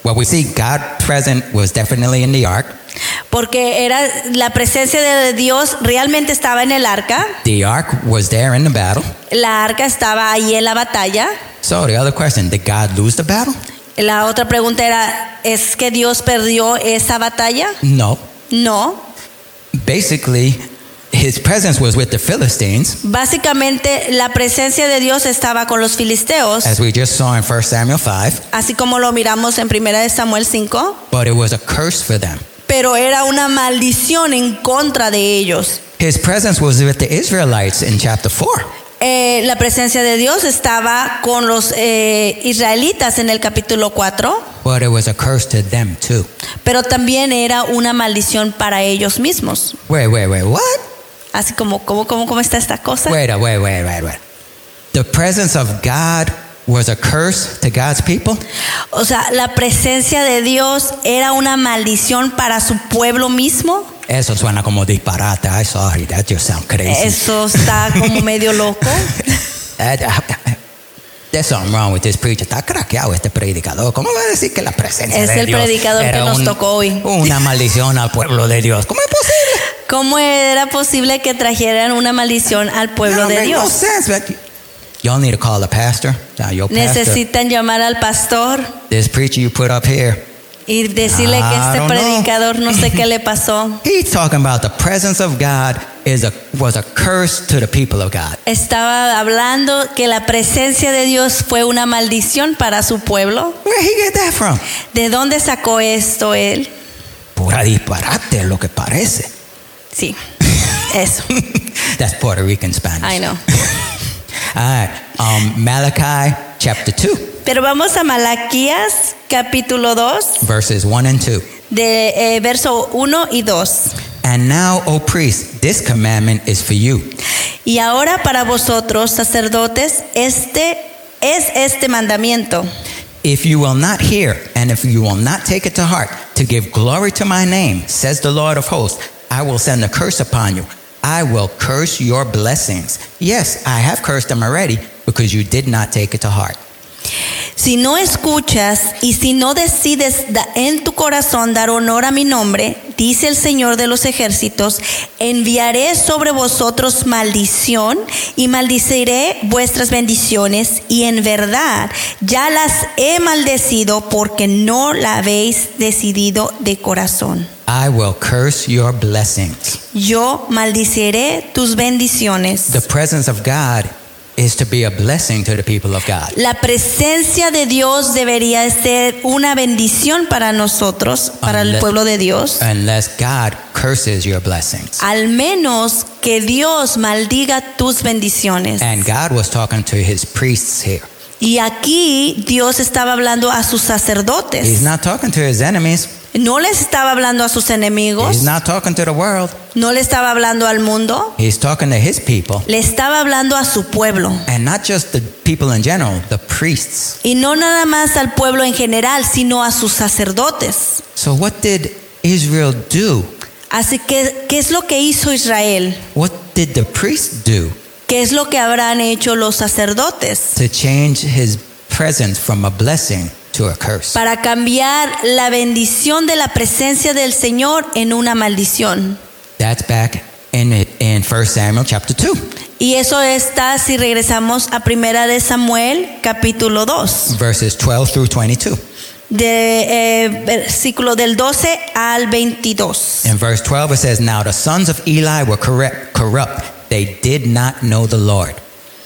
Well, we see God present was definitely in the ark. Porque era la presencia de Dios realmente estaba en el arca. The ark was there in the battle. La arca estaba ahí en la batalla. So the other question, did God lose the battle? La otra pregunta era, ¿es que Dios perdió esa batalla? No. No. Basically, his presence was with the Philistines, Básicamente la presencia de Dios estaba con los filisteos, as we just saw in First Samuel five, así como lo miramos en Primera de Samuel cinco, but it was a curse for them. pero era una maldición en contra de ellos. His presence was with the Israelites in chapter four. Eh, la presencia de Dios estaba con los eh, israelitas en el capítulo cuatro, But it was a curse to them too. pero también era una maldición para ellos mismos. Wait, wait, wait, what? Así como, ¿cómo, cómo, cómo está esta cosa? Wait, uh, wait, wait, wait, wait. The presence of God was a curse to God's people? O sea, la presencia de Dios era una maldición para su pueblo mismo. Eso suena como disparate. I'm sorry, that just sounds crazy. Eso está como medio loco. That- uh, There's something wrong with this preacher. Está craqueado este predicador. ¿Cómo va a decir que la presencia Es de el Dios predicador que era nos un- tocó hoy. una maldición al pueblo de Dios? ¿Cómo es posible? ¿Cómo era posible que trajeran una maldición al pueblo That de don't make no Dios? sense, but y'all need to call the pastor. Uh, your pastor. Necesitan llamar al pastor This preacher you put up here. y decirle que I este don't know. predicador no sé qué le pasó. He's talking about the presence of God is a was a curse to the people of God. Estaba hablando que la presencia de Dios fue una maldición para su pueblo. Where he get that from? ¿De dónde sacó esto él? Pura disparate es lo que parece. Sí, eso. That's Puerto Rican Spanish. I know. All right. Um, Malachi chapter two, Pero vamos a Malaquías capítulo dos, verses one and two. de eh, verso uno y dos. And now, O priest, this commandment is for you. Y ahora para vosotros, sacerdotes, este es este mandamiento. If you will not hear, and if you will not take it to heart, to give glory to my name, says the Lord of hosts, I will send a curse upon you. I will curse your blessings. Yes, I have cursed them already, because you did not take it to heart. Si no escuchas y si no decides da- en tu corazón dar honor a mi nombre, dice el Señor de los ejércitos, enviaré sobre vosotros maldición y maldeciré vuestras bendiciones, y en verdad ya las he maldecido porque no la habéis decidido de corazón. I will curse your blessings. Yo maldiciré tus bendiciones. The presence of God is to be a blessing to the people of God. La presencia de Dios debería ser una bendición para nosotros, para el Unless- pueblo de Dios. Unless God curses your blessings. Al menos que Dios maldiga tus bendiciones. And God was talking to his priests here. Y aquí Dios estaba hablando a sus He's sacerdotes. not talking to his enemies. No les estaba hablando a sus enemigos. He's not talking to the world. No le estaba hablando al mundo. He's talking to his people. Le estaba hablando a su pueblo. And not just the people in general, the priests. Y no nada más al pueblo en general, sino a sus sacerdotes. So what did Israel do? Así que, ¿qué es lo que hizo Israel? What did the priests do ¿Qué es lo que habrán hecho los sacerdotes? to change his presence from a blessing to a curse? Para cambiar la bendición de la presencia del Señor en una maldición. That's back in it in First Samuel chapter two, Y eso está si regresamos a Primera de Samuel capítulo dos, verses twelve through twenty-two. de eh, versículo del doce al veintidós. In verse twelve it says, "Now the sons of Eli were corrupt, corrupt. They did not know the Lord."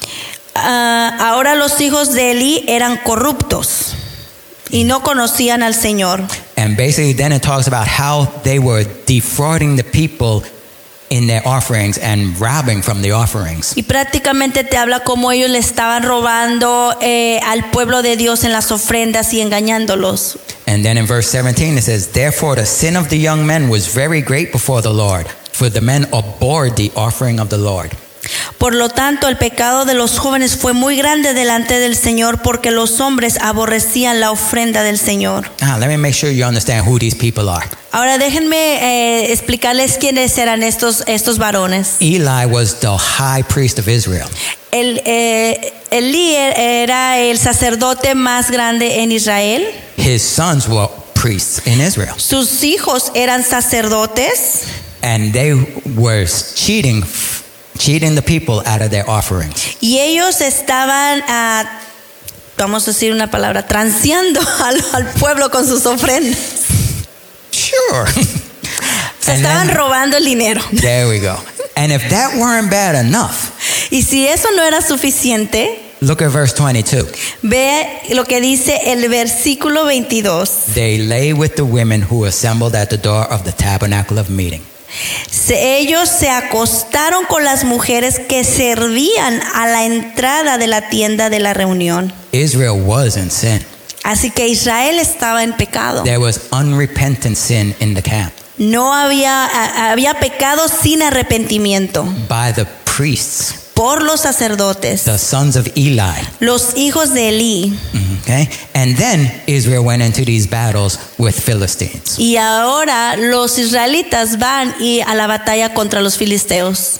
Ah, ahora los hijos de Eli eran corruptos y no conocían al Señor. And basically then it talks about how they were defrauding the people in their offerings and robbing from the offerings. Y prácticamente te habla cómo ellos le estaban robando eh, al pueblo de Dios en las ofrendas y engañándolos. And then in verse seventeen it says, "Therefore the sin of the young men was very great before the Lord, for the men abhorred the offering of the Lord." Por lo tanto, el pecado de los jóvenes fue muy grande delante del Señor, porque los hombres aborrecían la ofrenda del Señor. Ah, let me make sure you understand who these people are. Ahora déjenme eh, explicarles quiénes eran estos, estos varones. Eli was the high priest of Israel. El, eh, Elí era el sacerdote más grande en Israel. his sons were priests in Israel. Sus hijos eran sacerdotes And they were cheating, cheating the people out of their offerings. y ellos estaban, ah, vamos a decir una palabra, transeando al, al pueblo con sus ofrendas. Sure. Se And estaban then- robando el dinero. There we go. And if that weren't bad enough, Y si eso no era suficiente, look at verse twenty-two. ve lo que dice el versículo veintidós. They lay with the women who assembled at the door of the tabernacle of meeting. Se- ellos se acostaron con las mujeres que servían a la entrada de la tienda de la reunión. Israel was in sin. Así que Israel estaba en pecado. There was unrepentant sin in the camp No había, a- había pecado sin arrepentimiento by the priests, por los sacerdotes, the sons of Eli. los hijos de Elí. Okay? And then Israel went into these battles with Philistines. Y ahora los israelitas van y a la batalla contra los filisteos.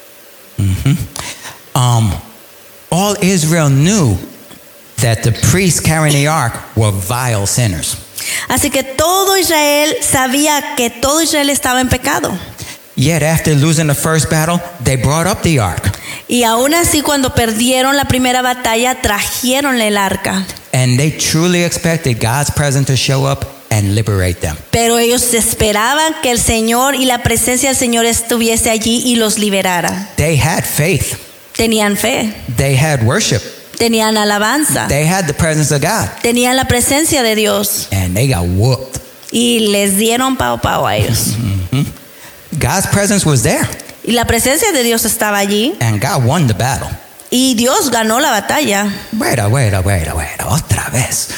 Um, all Israel knew that the priests carrying the ark were vile sinners. Así que todo Israel sabía que todo Israel estaba en pecado. Yet after losing the first battle, they brought up the ark. Y aún así cuando perdieron la primera batalla, trajeron el arca. And they truly expected God's presence to show up and liberate them. Pero ellos esperaban que el Señor y la presencia del Señor estuviese allí y los liberara. They had faith. Tenían fe, They had worship. tenían alabanza, They had the presence of God. tenían la presencia de Dios. And they got whooped. Y les dieron pao pao a ellos. God's presence was there. Y la presencia de Dios estaba allí. And God won the battle. Y Dios ganó la batalla. Wait a, wait a, wait a, wait a. Otra vez.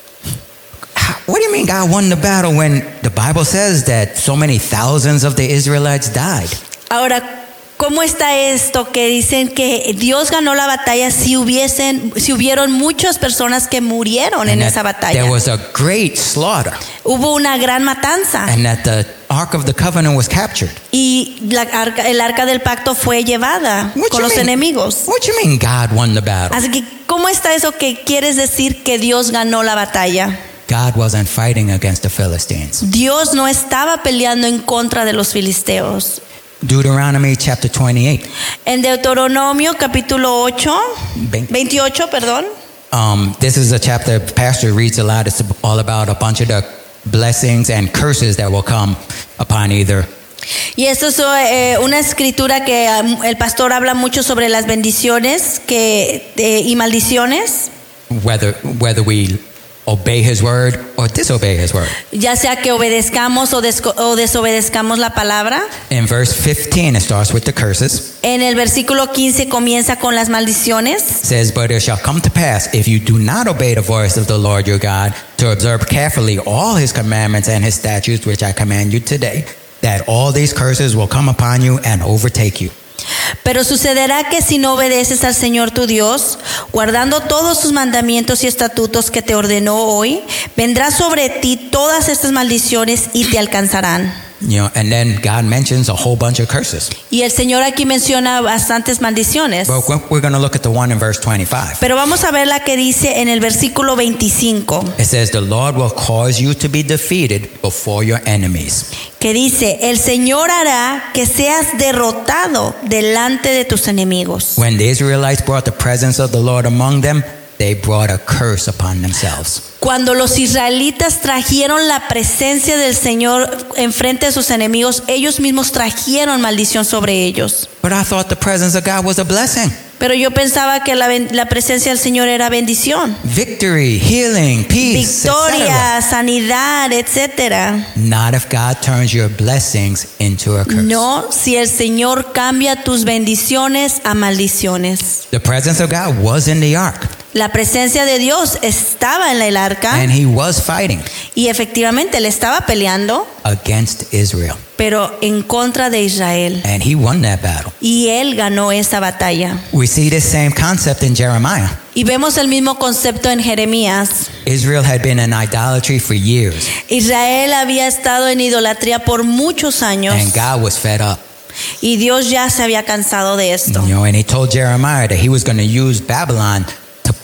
How- What do you mean God won the battle when the Bible says that so many thousands of the Israelites died? Ahora, ¿cómo está esto que dicen que Dios ganó la batalla si hubiesen, si hubieron muchas personas que murieron en And esa that batalla? there was a great slaughter. Hubo una gran matanza And that the Ark of the Covenant was captured. y la arca- el arca del pacto fue llevada What con you los mean? enemigos. What you mean God won the battle? Así que, ¿cómo está eso que quieres decir que Dios ganó la batalla? God wasn't fighting against the Philistines. Dios no estaba peleando en contra de los filisteos. Deuteronomy chapter twenty-eight. En Deuteronomio capítulo ocho, Vein- veintiocho, perdón. Um, this is a chapter Pastor reads a lot. It's all about a bunch of the blessings and curses that will come upon either. Y esto es eh, una escritura que um, el pastor habla mucho sobre las bendiciones que, eh, y maldiciones, Whether whether we obey His word or disobey His word. ya sea que obedezcamos o, desco- o desobedezcamos la palabra. In verse fifteen, it starts with the curses. En el versículo quince comienza con las maldiciones. It says, "But it shall come to pass if you do not obey the voice of the Lord your God to observe carefully all His commandments and His statutes, which I command you today, that all these curses will come upon you and overtake you." Pero sucederá que si no obedeces al Señor tu Dios, guardando todos sus mandamientos y estatutos que te ordenó hoy, vendrá sobre ti todas estas maldiciones y te alcanzarán. You know, and then God mentions a whole bunch of curses. Y el Señor aquí menciona bastantes maldiciones. But we're- we're going to look at the one in verse twenty-five. Pero vamos a ver la que dice en el versículo veinticinco, It says, "The Lord will cause you to be defeated before your enemies." que dice, el Señor hará que seas derrotado delante de tus enemigos. When the Israelites brought the presence of the Lord among them, they brought a curse upon themselves. Cuando los israelitas trajeron la presencia del Señor enfrente de sus enemigos, ellos mismos trajeron maldición sobre ellos. But I thought the presence of God was a blessing. Pero yo pensaba que la, ben- la presencia del Señor era bendición. Victory, healing, peace, Victoria, et cetera. sanidad, etcétera. Not if God turns your blessings into a curse. No, si el Señor cambia tus bendiciones a maldiciones. The presence of God was in the ark, La presencia de Dios estaba en el arca and He was fighting y efectivamente le estaba peleando, against Israel, pero en contra de Israel. and He won that battle. Y él ganó esa batalla. We see this same concept in Jeremiah. Y vemos el mismo concepto en Jeremías. Israel had been in idolatry for years, Israel había estado en idolatría por muchos años and God was fed up. y Dios ya se había cansado de esto. You know, and He told Jeremiah that He was going to use Babylon to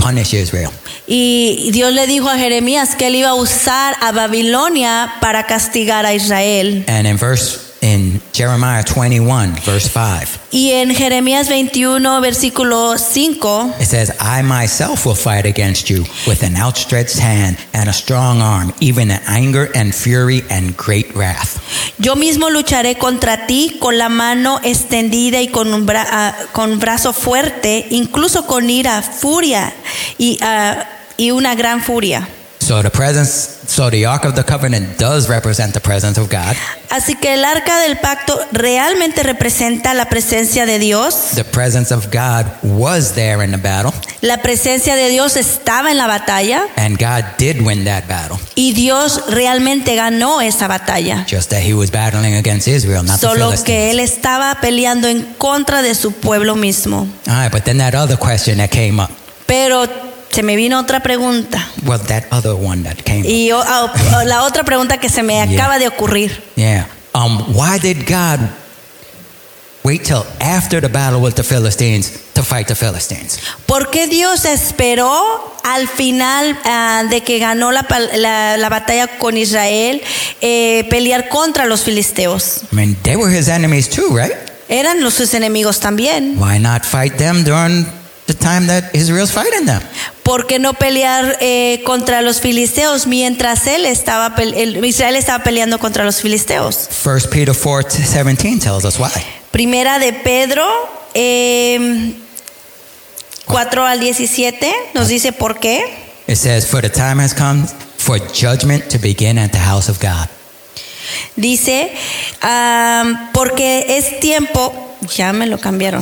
punish Israel. Y Dios le dijo a Jeremías que él iba a usar a Babilonia para castigar a Israel. And in verse in Jeremiah twenty-one, verse five, Y en Jeremías veintiuno, versículo cinco, it says, I myself will fight against you with an outstretched hand and a strong arm, even in anger and fury and great wrath. yo mismo lucharé contra ti con la mano extendida y con un bra- ah, con brazo fuerte, incluso con ira, furia y, ah, y una gran furia. So the presence, so the Ark of the Covenant does represent the presence of God. Así que el arca del pacto realmente representa la presencia de Dios. The presence of God was there in the battle, La presencia de Dios estaba en la batalla and God did win that battle. y Dios realmente ganó esa batalla. Just that he was battling against Israel, not the Solo que Philistines. él estaba peleando en contra de su pueblo mismo. All right, but then that other question that came up. Pero se me vino otra pregunta. Well, that other one that came up. Y oh, oh, oh, la otra pregunta que se me Yeah. acaba de ocurrir. Yeah. Um, why did God wait till after the battle with the Philistines to fight the Philistines? ¿Por qué Dios esperó al final ah, de que ganó la, pal- la- la batalla con Israel eh, pelear contra los filisteos? I mean, they were his enemies too, right? Eran los sus enemigos también. Why not fight them during the time that Israel's fighting them? ¿Por qué no pelear eh, contra los filisteos mientras él estaba pel- el- Israel estaba peleando contra los filisteos? First Peter four seventeen tells us why. Primera de Pedro eh, cuatro al diecisiete nos dice por qué. It says, for the time has come for judgment to begin at the house of God. Dice, ah, porque es tiempo, ya me lo cambiaron.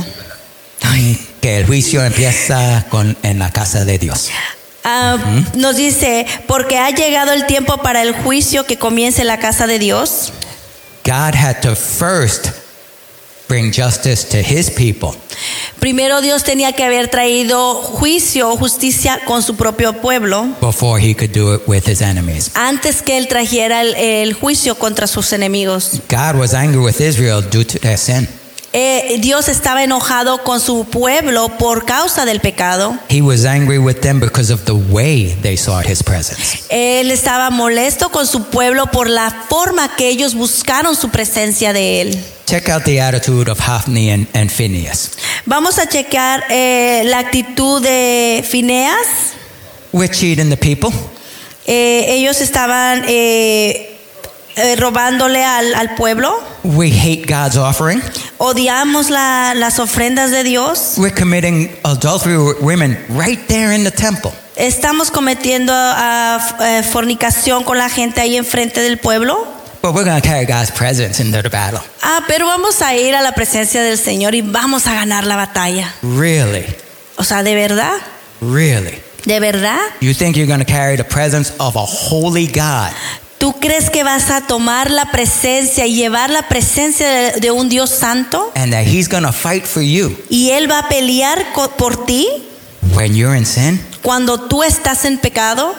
Que el juicio empieza con, en la casa de Dios. Ah, Nos dice, porque ha llegado el tiempo para el juicio que comience en la casa de Dios. God had to first bring justice to his people. Primero Dios tenía que haber traído juicio o justicia con su propio pueblo Before he could do it with his enemies. antes que él trajera el, el juicio contra sus enemigos. God was angry with Israel due to their sin. Eh, Dios estaba enojado con su pueblo por causa del pecado. He was angry with them because of the way they sought his presence. Él estaba molesto con su pueblo por la forma que ellos buscaron su presencia de él. Check out the attitude of Hophni and, and Phinehas. Vamos a checar eh, la actitud de Fineas. We're cheating the people. Eh, ellos estaban eh, eh, robándole al, al pueblo. We hate God's offering. Odiamos la- las ofrendas de Dios. We're committing adultery with women right there in the temple. Estamos cometiendo ah, f- eh, fornicación con la gente ahí enfrente del pueblo. But we're going to carry God's presence into the battle. Ah, pero vamos a ir a la presencia del Señor y vamos a ganar la batalla. Really? O sea, ¿de verdad? Really? ¿De verdad? You think you're going to carry the presence of a holy God? ¿Tú crees que vas a tomar la presencia y llevar la presencia de, de un Dios santo? And that he's going to fight for you ¿Y Él va a pelear co- por ti when you're in sin? cuando tú estás en pecado?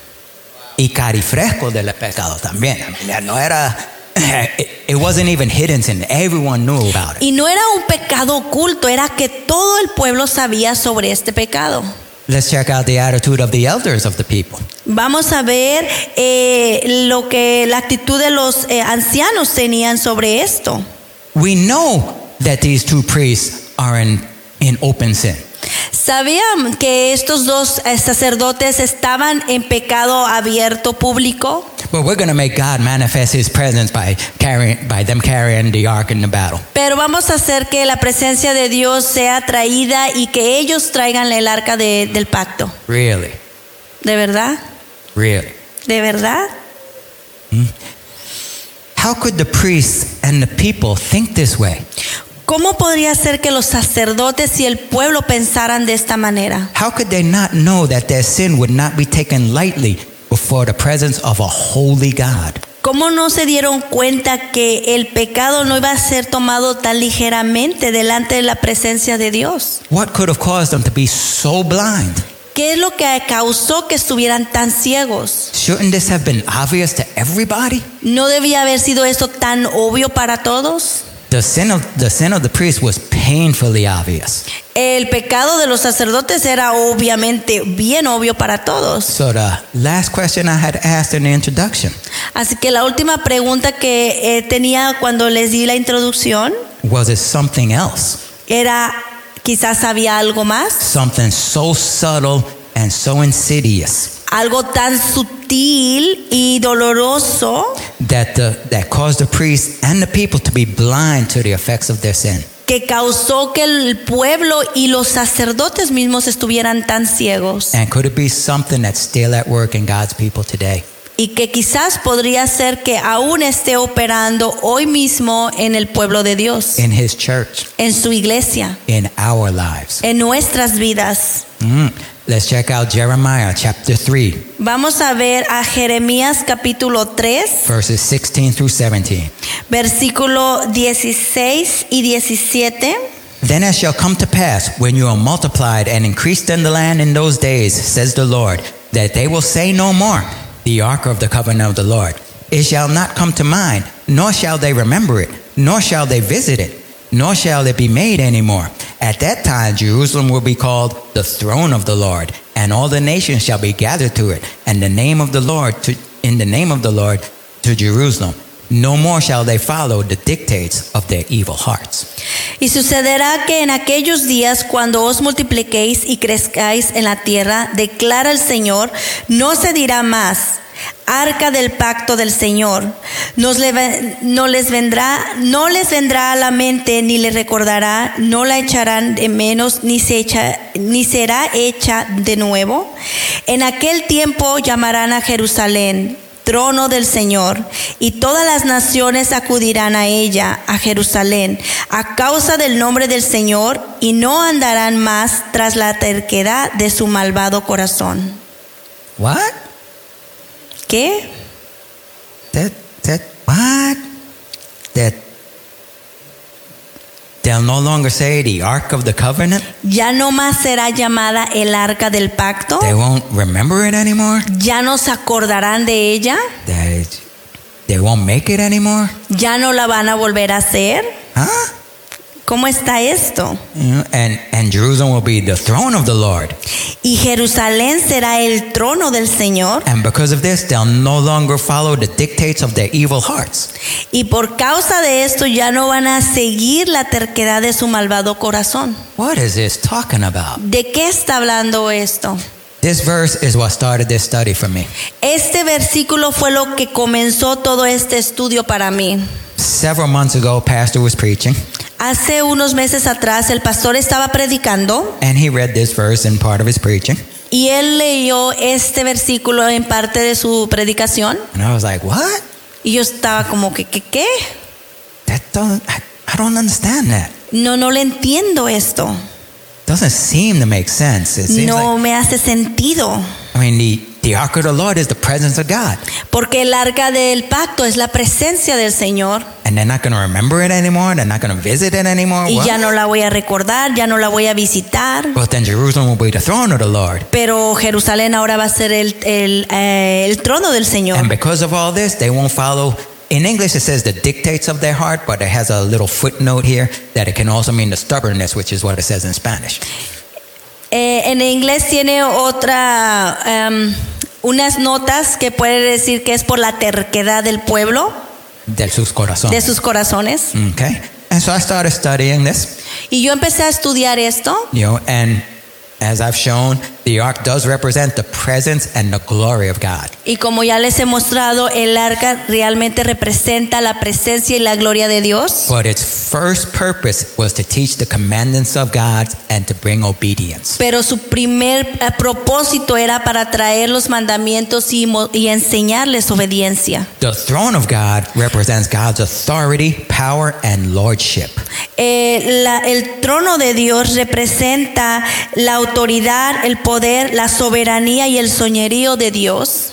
Y carifresco del pecado también. I mean, no era, it, it wasn't even hidden sin. Everyone knew about it. Y no era un pecado oculto, era que todo el pueblo sabía sobre este pecado. Let's check out the attitude of the elders of the people. Vamos a ver eh, lo que la actitud de los eh, ancianos tenían sobre esto. We know that these two priests are in, in open sin. ¿Sabían que estos dos eh, sacerdotes estaban en pecado abierto público? But we're going to make God manifest his presence by carrying, by them carrying the ark in the battle. Pero vamos a hacer que la presencia de Dios sea traída y que ellos traigan el arca de- del pacto. Really? ¿De verdad? Really? ¿De verdad? How could the priests and the people think this way? ¿Cómo podría ser que los sacerdotes y el pueblo pensaran de esta manera? How could they not know that their sin would not be taken lightly before the presence of a holy God? ¿Cómo no se dieron cuenta que el pecado no iba a ser tomado tan ligeramente delante de la presencia de Dios? What could have caused them to be so blind? ¿Qué es lo que causó que estuvieran tan ciegos? Shouldn't this have been obvious to everybody? ¿No debía haber sido esto tan obvio para todos? The sin of the sin of the priest was painfully obvious. El pecado de los sacerdotes era obviamente bien obvio para todos. So the last question I had asked in the introduction Así que la última pregunta que eh, tenía cuando les di la introducción was, it something else? era, quizás había algo más, Something so subtle and so insidious algo tan sutil y doloroso that the that caused the priests and the people to be blind to the effects of their sin. que causó que el pueblo y los sacerdotes mismos estuvieran tan ciegos. And could it be something that's still at work in God's people today? Y que quizás podría ser que aún esté operando hoy mismo en el pueblo de Dios, In His church, en su iglesia, in our lives. en nuestras vidas. Mm. Let's check out Jeremiah chapter three, Vamos a ver a Jeremías capítulo tres, verses sixteen through seventeen. versículo dieciséis y diecisiete. Then it shall come to pass, when you are multiplied and increased in the land in those days, says the Lord, that they will say no more, the ark of the covenant of the Lord. It shall not come to mind, nor shall they remember it, nor shall they visit it, nor shall it be made any more. At that time Jerusalem will be called the throne of the Lord, and all the nations shall be gathered to it, and the name of the Lord to, in the name of the Lord to Jerusalem. No more shall they follow the dictates of their evil hearts. Y sucederá que en aquellos días, cuando os multipliquéis y crezcáis en la tierra, declara el Señor, no se dirá más, arca del pacto del Señor. Nos le, no les vendrá, no les vendrá a la mente ni le recordará, no la echarán de menos ni se echa, ni será hecha de nuevo. En aquel tiempo llamarán a Jerusalén trono del Señor, y todas las naciones acudirán a ella, a Jerusalén, a causa del nombre del Señor, y no andarán más tras la terquedad de su malvado corazón. What? ¿Qué? That, that, what? That they'll no longer say the Ark of the Covenant? Ya no más será llamada el arca del pacto. They won't remember it anymore? Ya no se acordarán de ella. That they won't make it anymore? Ya no la van a volver a hacer. Huh? ¿Cómo está esto? You know, and, and Jerusalem will be the throne of the Lord. Y Jerusalén será el trono del Señor. And because of this, they'll no longer follow the dictates of their evil hearts. Y por causa de esto ya no van a seguir la terquedad de su malvado corazón. What is this talking about? ¿De qué está hablando esto? This verse is what started this study for me. Este versículo fue lo que comenzó todo este estudio para mí. Several months ago, pastor was preaching, Hace unos meses atrás el pastor estaba predicando and he read this verse in part of his preaching. y él leyó este versículo en parte de su predicación. And I was like, what? Y yo estaba como que, ¿qué, qué? That doesn't, I, I don't understand that. No, no le entiendo esto. Doesn't seem to make sense. It seems No like, me hace sentido. I mean, the, the ark of the Lord is the presence of God. Porque el arca del pacto es la presencia del Señor. And they're not going to remember it anymore. They're not going to visit it anymore. Y What? ya no la voy a recordar, ya no la voy a visitar. But then Jerusalem will be the throne of the Lord. Pero Jerusalén ahora va a ser el, el, eh, el trono del Señor. And because of all this, they won't follow. In English, it says the dictates of their heart, but it has a little footnote here that it can also mean the stubbornness, which is what it says in Spanish. Eh, en inglés tiene otra, um, unas notas que puede decir que es por la terquedad del pueblo, De sus corazones. de sus corazones. Okay. And so I started studying this, Y yo empecé a estudiar esto. you know, and as I've shown, the ark does represent the presence and the glory of God. Y como ya les he mostrado, el arca realmente representa la presencia y la gloria de Dios. But its first purpose was to teach the commandments of God and to bring obedience. Pero su primer eh, propósito era para traer los mandamientos y, mo- y enseñarles obediencia. The throne of God represents God's authority, power, and lordship. Eh, la- el trono de Dios representa la autoridad, el poder, la soberanía y el soñerío de Dios.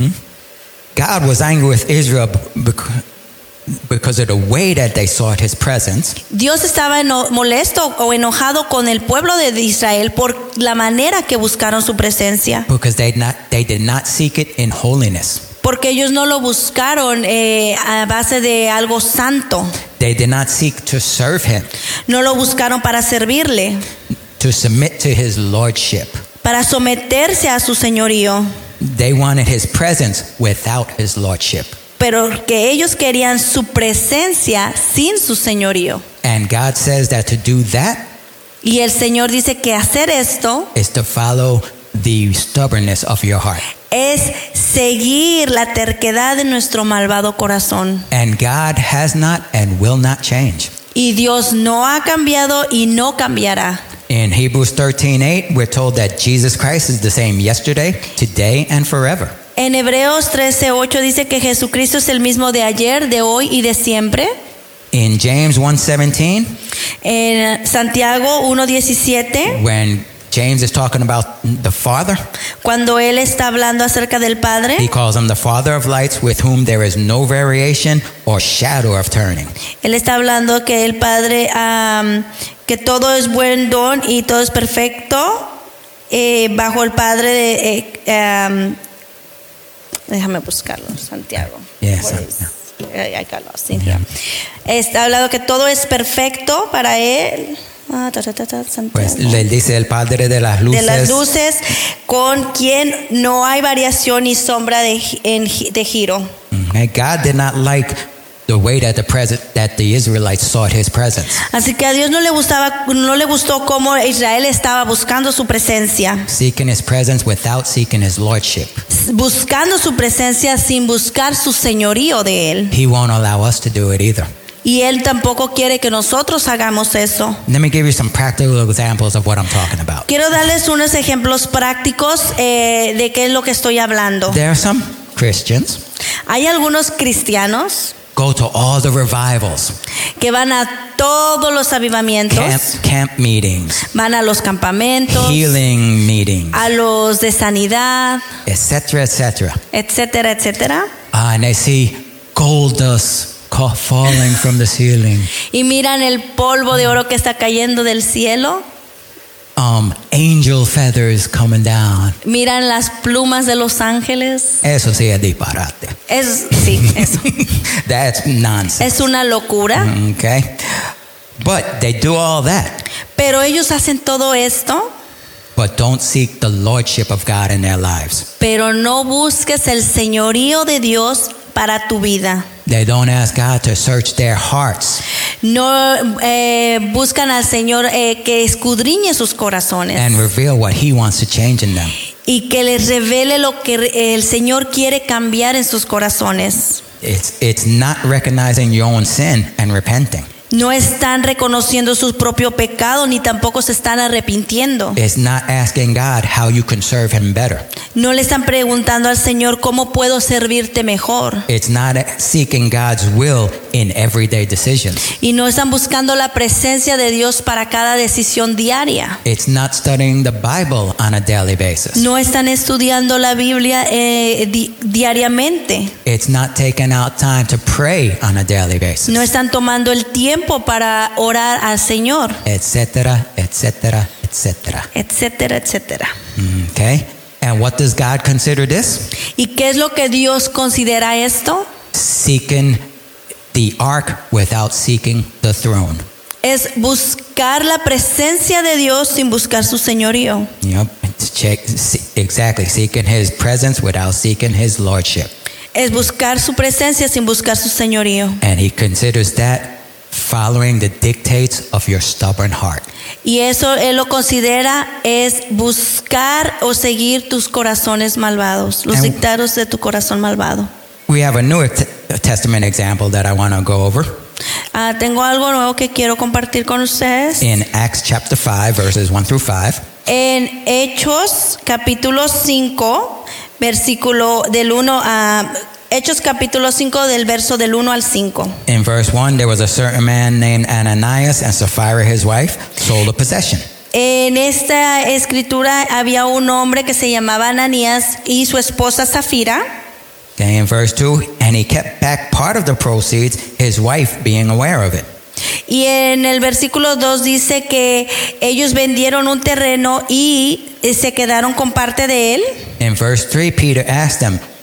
God was angry with Israel bec- because of the way that they sought his presence. Dios estaba eno- molesto o enojado con el pueblo de Israel por la manera que buscaron su presencia, Because they not they did not seek it in holiness. porque ellos no lo buscaron eh, a base de algo santo. They did not seek to serve him, No lo buscaron para servirle, to submit to his lordship. para someterse a su señorío, They wanted his presence without his lordship. pero que ellos querían su presencia sin su señorío. And God says that to do that Y el Señor dice que hacer esto is to follow the stubbornness of your heart. es seguir la terquedad de nuestro malvado corazón. And God has not and will not change. Y Dios no ha cambiado y no cambiará. In Hebrews thirteen eight, we're told that Jesus Christ is the same yesterday, today, and forever. En Hebreos trece ocho dice que Jesucristo es el mismo de ayer, de hoy y de siempre. In James one seventeen, En Santiago uno diecisiete, when James is talking about the Father, cuando él está hablando acerca del Padre, he calls him the Father of lights, with whom there is no variation or shadow of turning. él está hablando que el Padre, um, que todo es buen don y todo es perfecto, eh, bajo el Padre de... eh, um, déjame buscarlo, Santiago. Yes, What is- Santiago. I- I got lost in here. Está hablando que todo es perfecto para él. Ah, ta, ta, ta, ta, Santiago. Pues le dice el Padre de las luces. De las luces, con quien no hay variación ni sombra de, gi- en gi- de giro. Okay, God did not like the way that the present that the Israelites sought his presence. Así que a Dios no le gustaba, no le gustó cómo Israel estaba buscando su presencia, Seeking his presence without seeking his lordship. buscando su presencia sin buscar su señorío de él. He won't allow us to do it either. Y él tampoco quiere que nosotros hagamos eso. Let me give you some practical examples of what I'm talking about. Quiero darles unos ejemplos prácticos eh, de qué es lo que estoy hablando. There are some Christians Hay algunos cristianos go to all the revivals, que van a todos los avivamientos, camp, camp meetings, van a los campamentos, healing meetings, a los de sanidad, et cetera, et cetera. etcétera, etcétera. Uh, and they see gold dust ca- falling from the ceiling, Y miran el polvo de oro que está cayendo del cielo, um, angel feathers coming down. miran las plumas de los ángeles. Eso sí es disparate. Es, sí, eso. That's nonsense. Es una locura. Okay? But they do all that, Pero ellos hacen todo esto, but don't seek the lordship of God in their lives. pero no busques el señorío de Dios para tu vida. They don't ask God to search their hearts No eh, buscan al Señor eh, que escudriñe sus corazones and reveal what He wants to change in them. y que les revele lo que el Señor quiere cambiar en sus corazones. It's, it's not recognizing your own sin and repenting. No están reconociendo su propio pecado ni tampoco se están arrepintiendo. It's not asking God how you can serve Him better. No le están preguntando al Señor cómo puedo servirte mejor. It's not seeking God's will in everyday decisions. Y no están buscando la presencia de Dios para cada decisión diaria. It's not studying the Bible on a daily basis. No están estudiando la Biblia eh, di- diariamente. It's not taking out time to pray on a daily basis. No están tomando el tiempo para orar al Señor, Etcétera, etcétera, etcétera. etcétera, etcétera. Okay? And what does God consider this? ¿Y qué es lo que Dios considera esto? Seeking the ark without seeking the throne. Es buscar la presencia de Dios sin buscar su señorío. Yep. Check, see- exactly. Seeking His presence without seeking His lordship. Es buscar su presencia sin buscar su señorío. And He considers that following the dictates of your stubborn heart. Y eso Él lo considera es buscar o seguir tus corazones malvados, los And- dictados de tu corazón malvado. We have a New T- Testament example that I want to go over Ah, tengo algo nuevo que quiero compartir con ustedes. in Acts chapter five, verses one through five. En Hechos capítulo cinco, versículo del uno a Hechos capítulo cinco del verso del uno al cinco. In verse one, there was a certain man named Ananias, and Sapphira, his wife, sold a possession. En esta escritura había un hombre que se llamaba Ananías y su esposa Zafira. Okay, in verse two, and he kept back part of the proceeds, his wife being aware of it. Y en el versículo dos dice que ellos vendieron un terreno y eh, se quedaron con parte de él. In verse three, Peter asked them,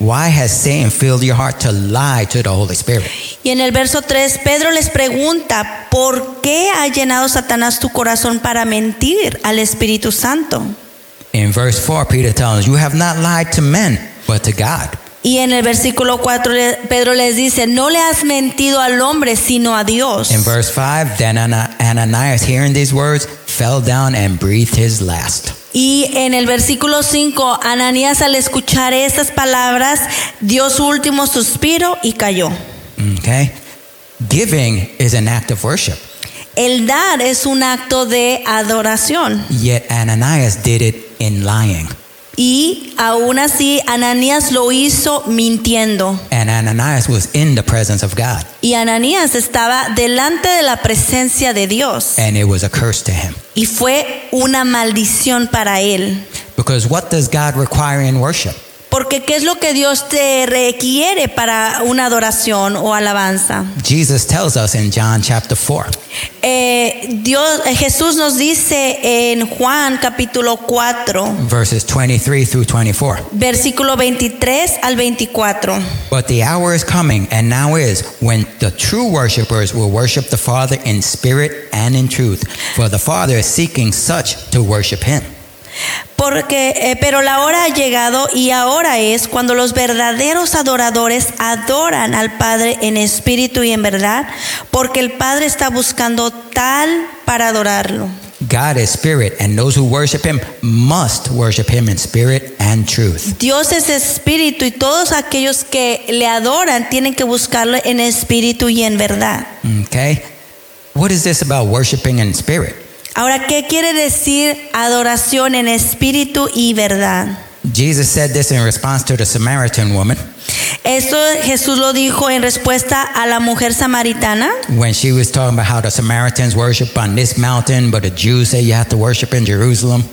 why has Satan filled your heart to lie to the Holy Spirit? Y en el verso tres, Pedro les pregunta, ¿por qué ha llenado Satanás tu corazón para mentir al Espíritu Santo? In verse four, Peter tells us, you have not lied to men, but to God. Y en el versículo cuatro, Pedro les dice, no le has mentido al hombre, sino a Dios. In verse five, then Ana- Ananias, hearing these words, fell down and breathed his last. Y en el versículo cinco, Ananías al escuchar estas palabras, dio su último suspiro y cayó. Okay? Giving is an act of worship. El dar es un acto de adoración. Yet Ananias did it in lying. Y aún así, Ananías lo hizo mintiendo. And Ananias was in the presence of God. Y Ananías estaba delante de la presencia de Dios. And it was a curse to him. Y fue una maldición para él. Because what does God require in worship? Porque ¿qué es lo que Dios te requiere para una adoración o alabanza? Jesus tells us in John chapter four. Eh, Dios, eh, Jesús nos dice en Juan capítulo cuatro, Verses twenty-three through twenty-four. versículo veintitrés al veinticuatro. But the hour is coming, and now is, when the true worshipers will worship the Father in spirit and in truth. For the Father is seeking such to worship him. Porque, eh, pero la hora ha llegado y ahora es cuando los verdaderos adoradores adoran al Padre en espíritu y en verdad, porque el Padre está buscando tal para adorarlo. God is spirit, and those who worship him must worship him in spirit and truth. Dios es espíritu y todos aquellos que le adoran tienen que buscarlo en espíritu y en verdad. Okay? What is this about worshiping in spirit? Ahora, ¿qué quiere decir adoración en espíritu y verdad? Jesus said this in response to the Samaritan woman Esto Jesús lo dijo en respuesta a la mujer samaritana, when she was talking about how the Samaritans worship on this mountain, but the Jews say you have to worship in Jerusalem.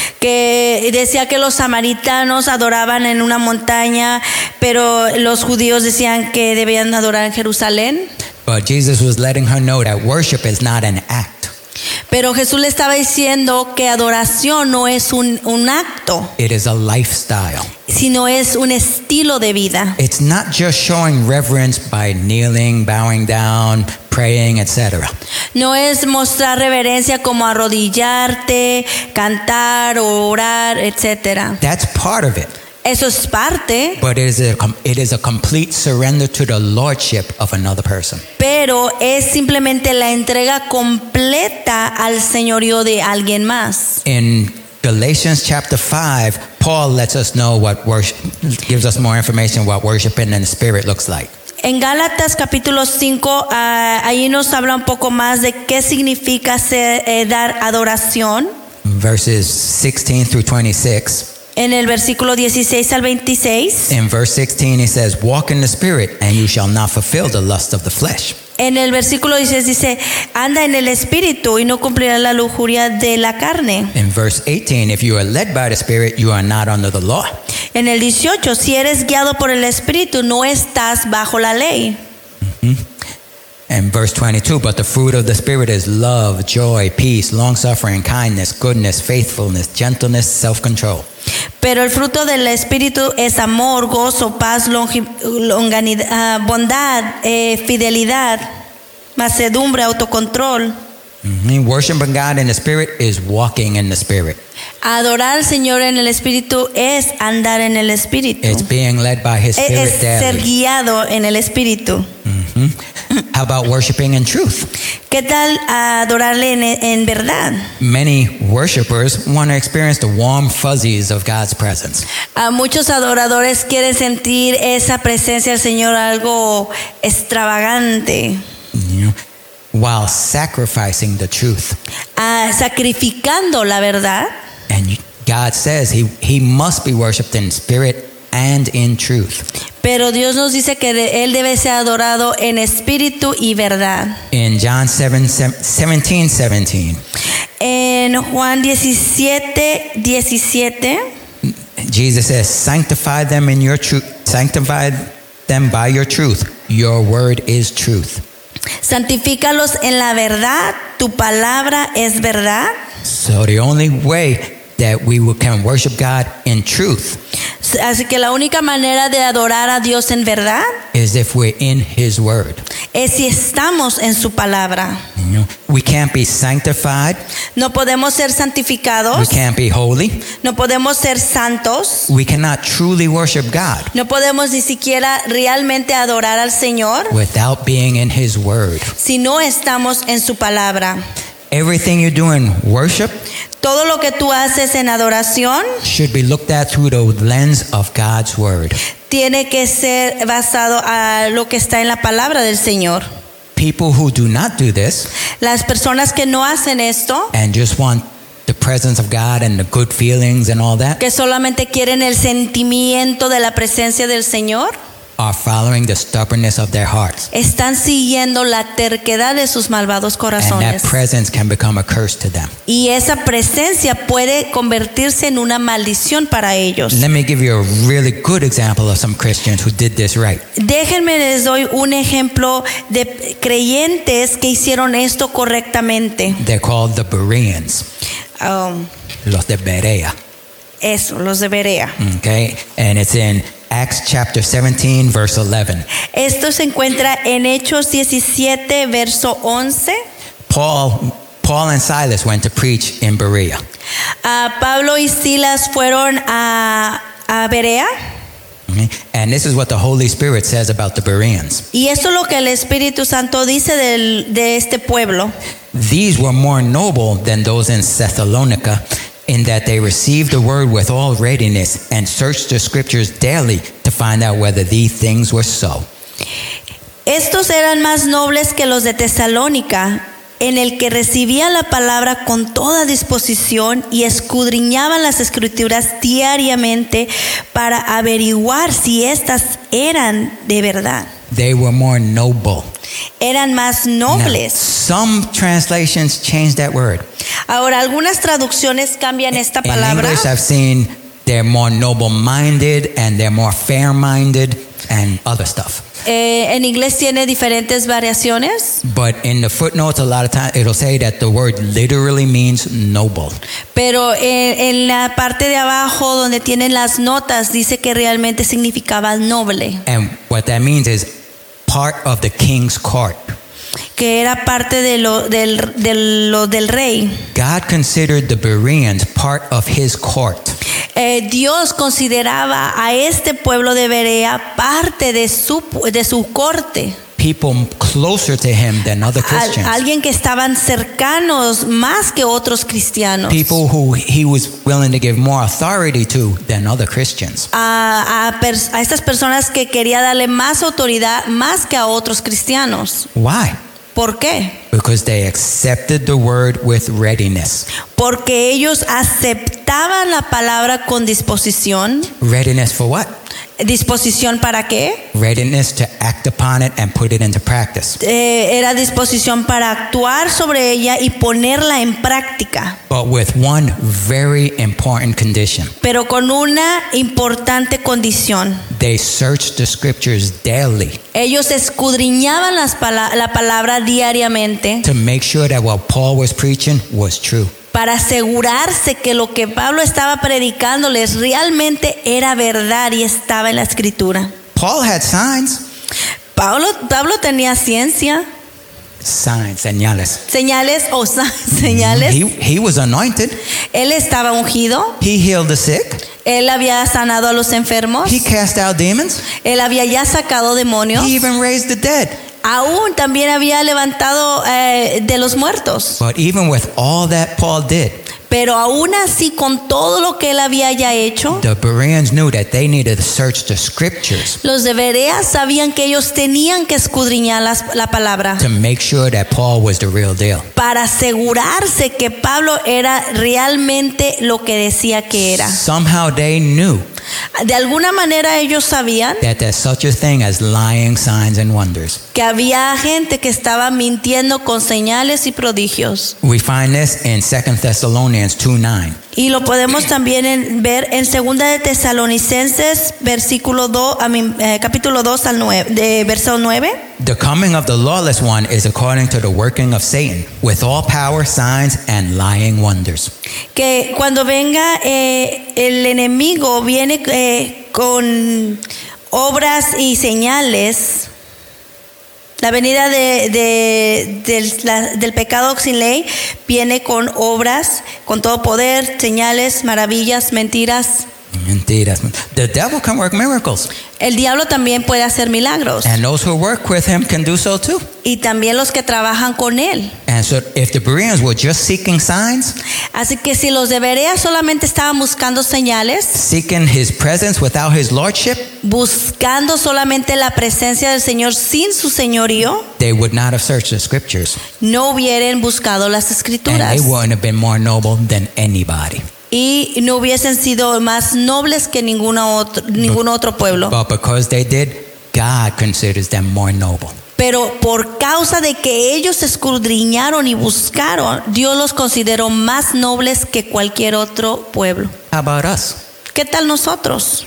que decía que los samaritanos adoraban en una montaña, pero los judíos decían que debían adorar en Jerusalén. But Jesus was letting her know that worship is not an act. Pero Jesús le estaba diciendo que adoración no es un, un acto, It is a lifestyle. sino es un estilo de vida. It's not just showing reverence by kneeling, bowing down, praying, et cetera. No es mostrar reverencia como arrodillarte, cantar, orar, etcétera. That's part of it. Eso es parte, But it is a, com- it is a complete surrender to the lordship of another person. pero es simplemente la entrega completa al señorío de alguien más. In Galatians chapter five, Paul lets us know what worship, gives us more information what worshiping in the spirit looks like. En Gálatas capítulo cinco, ah, ahí nos habla un poco más de qué significa ser, eh, dar adoración. Verses sixteen through twenty-six. En el versículo dieciséis al veintiséis. In verse sixteen, he says, walk in the spirit, and you shall not fulfill the lust of the flesh. En el versículo dieciséis dice, anda en el espíritu y no cumplirás la lujuria de la carne. In verse eighteen, if you are led by the spirit, you are not under the law. En el dieciocho, si eres guiado por el espíritu, no estás bajo la ley. And verse twenty-two, but the fruit of the Spirit is love, joy, peace, long-suffering, kindness, goodness, faithfulness, gentleness, self-control. Pero el fruto del espíritu es amor, gozo, paz, longi- longanidad, ah, bondad, eh, fidelidad, mansedumbre, autocontrol. Mhm. Worshiping God in the Spirit is walking in the Spirit. Adorar al Señor en el espíritu es andar en el espíritu. It's being led by His Es, Spirit es ser daily. guiado en el espíritu. Mhm. How about worshiping in truth? ¿Qué tal adorarle en, en verdad? Many worshipers want to experience the warm fuzzies of God's presence. A muchos adoradores quieren sentir esa presencia del Señor, algo extravagante, You know, while sacrificing the truth. ah, sacrificando la verdad. And God says he, he must be worshipped in spirit and in truth. Pero Dios nos dice que de- Él debe ser adorado en espíritu y verdad. In John seven, seventeen, seventeen, En Juan diecisiete, diecisiete, Jesus says, sanctify them in your truth, sanctify them by your truth. Your word is truth. santifícalos en la verdad, tu palabra es verdad. So the only way that we will- can worship God in truth Así que la única manera de adorar a Dios en verdad is if we're in His Word. es si estamos en su palabra. You know, we can't be sanctified. No podemos ser We santificados, can't be holy. no podemos ser santos, We cannot truly worship God no podemos ni siquiera realmente adorar al Señor without being in His Word. si no estamos en su palabra. Everything you do in worship Todo lo que tú haces en adoración should be looked at through the lens of God's Word. tiene que ser basado a lo que está en la palabra del Señor. People who do not do this Las personas que no hacen esto, and just want the presence of God and the good feelings and all that que solamente quieren el sentimiento de la presencia del Señor, are following the stubbornness of their hearts. están siguiendo la terquedad de sus malvados And corazones. that presence can become a curse to them. Y esa presencia puede convertirse en una maldición para ellos. Let me give you a really good example of some Christians who did this right. Déjenme les doy un ejemplo de creyentes que hicieron esto correctamente. They're called the Bereans, Um, los de Berea. eso, los de Berea. Okay? And it's in Acts chapter seventeen, verse eleven. Esto se encuentra en Hechos diecisiete, verso once. Paul, Paul and Silas went to preach in Berea. Ah, Pablo y Silas fueron a, a Berea. Okay? And this is what the Holy Spirit says about the Bereans. Y esto es lo que el Espíritu Santo dice del- de este pueblo. These were more noble than those in Thessalonica, in that they received the word with all readiness and searched the scriptures daily to find out whether these things were so. Estos eran más nobles que los de Tesalónica, en el que recibían la palabra con toda disposición y escudriñaban las escrituras diariamente para averiguar si éstas eran de verdad. They were more noble. Eran más Now, nobles. some translations change that word. Ahora, algunas traducciones cambian esta In palabra. English, I've seen they're more noble-minded and they're more fair-minded and other stuff. Eh, en inglés tiene diferentes variaciones, But in the footnotes, a lot of times it'll say that the word literally means noble. pero en, en la parte de abajo donde tienen las notas dice que realmente significaba noble, And what that means is part of the king's court. que era parte de lo del, de lo del rey. God considered the Bereans part of his court. Eh, Dios consideraba a este pueblo de Berea parte de su, de su corte. People closer to him than other Al- Christians. alguien que estaban cercanos más que otros cristianos. People who he was willing to give more authority to than other Christians. A, a pers- a estas personas que quería darle más autoridad más que a otros cristianos. Why? ¿Por qué? Because they accepted the word with readiness. Porque ellos aceptaban la palabra con disposición. Readiness for what? ¿Disposición para qué? Readiness to act upon it and put it into practice. Eh, era disposición para actuar sobre ella y ponerla en práctica. But with one very important condition. Pero con una importante condición. They searched the scriptures daily Ellos escudriñaban las pala- la palabra diariamente to make sure that what Paul was preaching was true. para asegurarse que lo que Pablo estaba predicándoles realmente era verdad y estaba en la escritura. Paul had signs. Pablo, Pablo tenía ciencia, Signs, señales. señales o sa- señales. He, he was anointed. Él estaba ungido, He healed the sick. él había sanado a los enfermos, He cast out demons. él había ya sacado demonios, He even raised the dead. aún también había levantado eh, de los muertos. But even with all that Paul did, Pero aún así, con todo lo que él había ya hecho, the Bereans knew that they needed to search the scriptures los de Berea sabían que ellos tenían que escudriñar las- la palabra to make sure that Paul was the real deal. para asegurarse que Pablo era realmente lo que decía que era. Somehow they knew De alguna manera ellos sabían that there's such a thing as lying signs and wonders. que había gente que estaba mintiendo con señales y prodigios. We find this in Second Thessalonians two nine. Y lo podemos también en- ver en Segunda de Tesalonicenses, versículo dos, a mi- eh, capítulo dos al nueve, de verso nueve. The coming of the lawless one is according to the working of Satan, with all power, signs, and lying wonders. Que cuando venga eh, el enemigo viene eh, con obras y señales. La venida de, de- del, la- del pecado sin ley viene con obras, con todo poder, señales, maravillas, mentiras. Mentiras. The devil can work miracles, El diablo también puede hacer milagros. and those who work with him can do so too. Y también los que trabajan con él. And so, if the Bereans were just seeking signs, Así que si los de Berea solamente estaban buscando señales, seeking his presence without his lordship, buscando solamente la presencia del Señor sin su señorío, they would not have searched the scriptures, no hubieran buscado las and escrituras. they wouldn't have been more noble than anybody. Y no hubiesen sido más nobles que ninguna otro, ningún otro pueblo. But because they did, God considers them more noble. Pero por causa de que ellos escudriñaron y buscaron, Dios los consideró más nobles que cualquier otro pueblo. How about us? ¿Qué tal nosotros?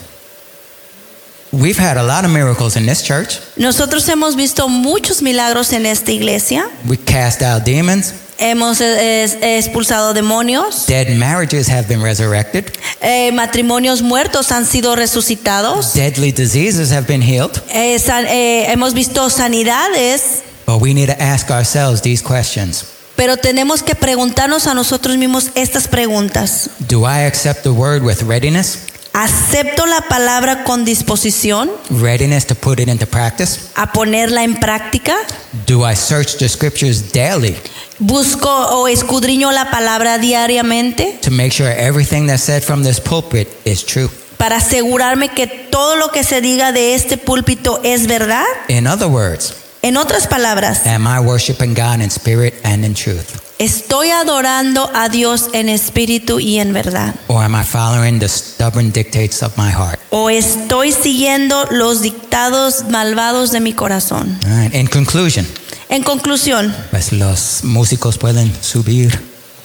We've had a lot of miracles in this church. Nosotros hemos visto muchos milagros en esta iglesia. We cast out demons. Hemos eh, es- expulsado demonios. Dead marriages have been resurrected. Eh, matrimonios muertos han sido resucitados. Deadly diseases have been healed. Eh, san- eh, hemos visto sanidades. But we need to ask ourselves these questions. Pero tenemos que preguntarnos a nosotros mismos estas preguntas. Do I accept the word with readiness? ¿Acepto la palabra con disposición Readiness to put it into practice? a ponerla en práctica? Do I search the scriptures daily ¿Busco o escudriño la palabra diariamente to make sure everything that's said from this pulpit is true? para asegurarme que todo lo que se diga de este púlpito es verdad? In other words, En otras palabras, am I worshiping God in spirit and in truth? ¿estoy adorando a Dios en espíritu y en verdad? Or am I following the stubborn dictates of my heart? ¿O estoy siguiendo los dictados malvados de mi corazón? All right. In conclusion, En conclusión, pues los músicos pueden subir.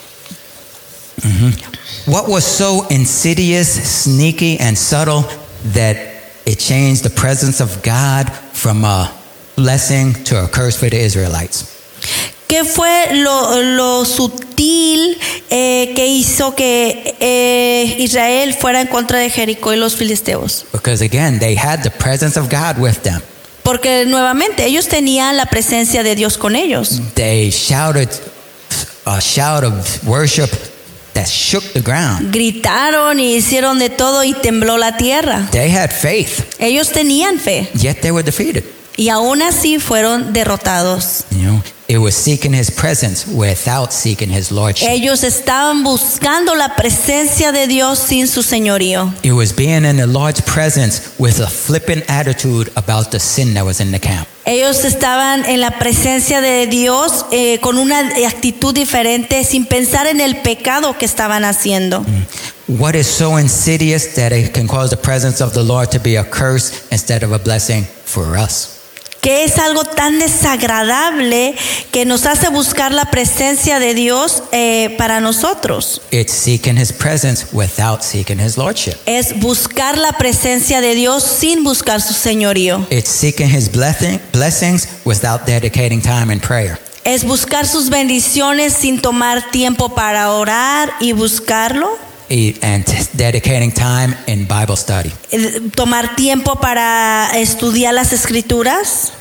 Mhm. What was so insidious, sneaky, and subtle that it changed the presence of God from a blessing to a curse for the Israelites? ¿qué fue lo, lo sutil eh, que hizo que eh, Israel fuera en contra de Jericó y los filisteos? Because again, they had the presence of God with them. Porque nuevamente ellos tenían la presencia de Dios con ellos. They shouted a shout of worship that shook the ground. Gritaron y hicieron de todo y tembló la tierra. They had faith, Ellos tenían fe yet they were defeated. y aún así fueron derrotados. You know, it was seeking his presence without seeking his lordship. Ellos estaban buscando la presencia de Dios sin su señorío. It was being in the Lord's presence with a flippant attitude about the sin that was in the camp. Ellos estaban en la presencia de Dios eh, con una actitud diferente, sin pensar en el pecado que estaban haciendo. What is so insidious that it can cause the presence of the Lord to be a curse instead of a blessing for us? Que es algo tan desagradable que nos hace buscar la presencia de Dios eh, para nosotros. It's seeking his presence without seeking his lordship. Es buscar la presencia de Dios sin buscar su señorío. It's seeking his blessing, blessings without dedicating time in prayer. Es buscar sus bendiciones sin tomar tiempo para orar y buscarlo. And dedicating time in Bible study. Eh, Tomar tiempo para estudiar las escrituras.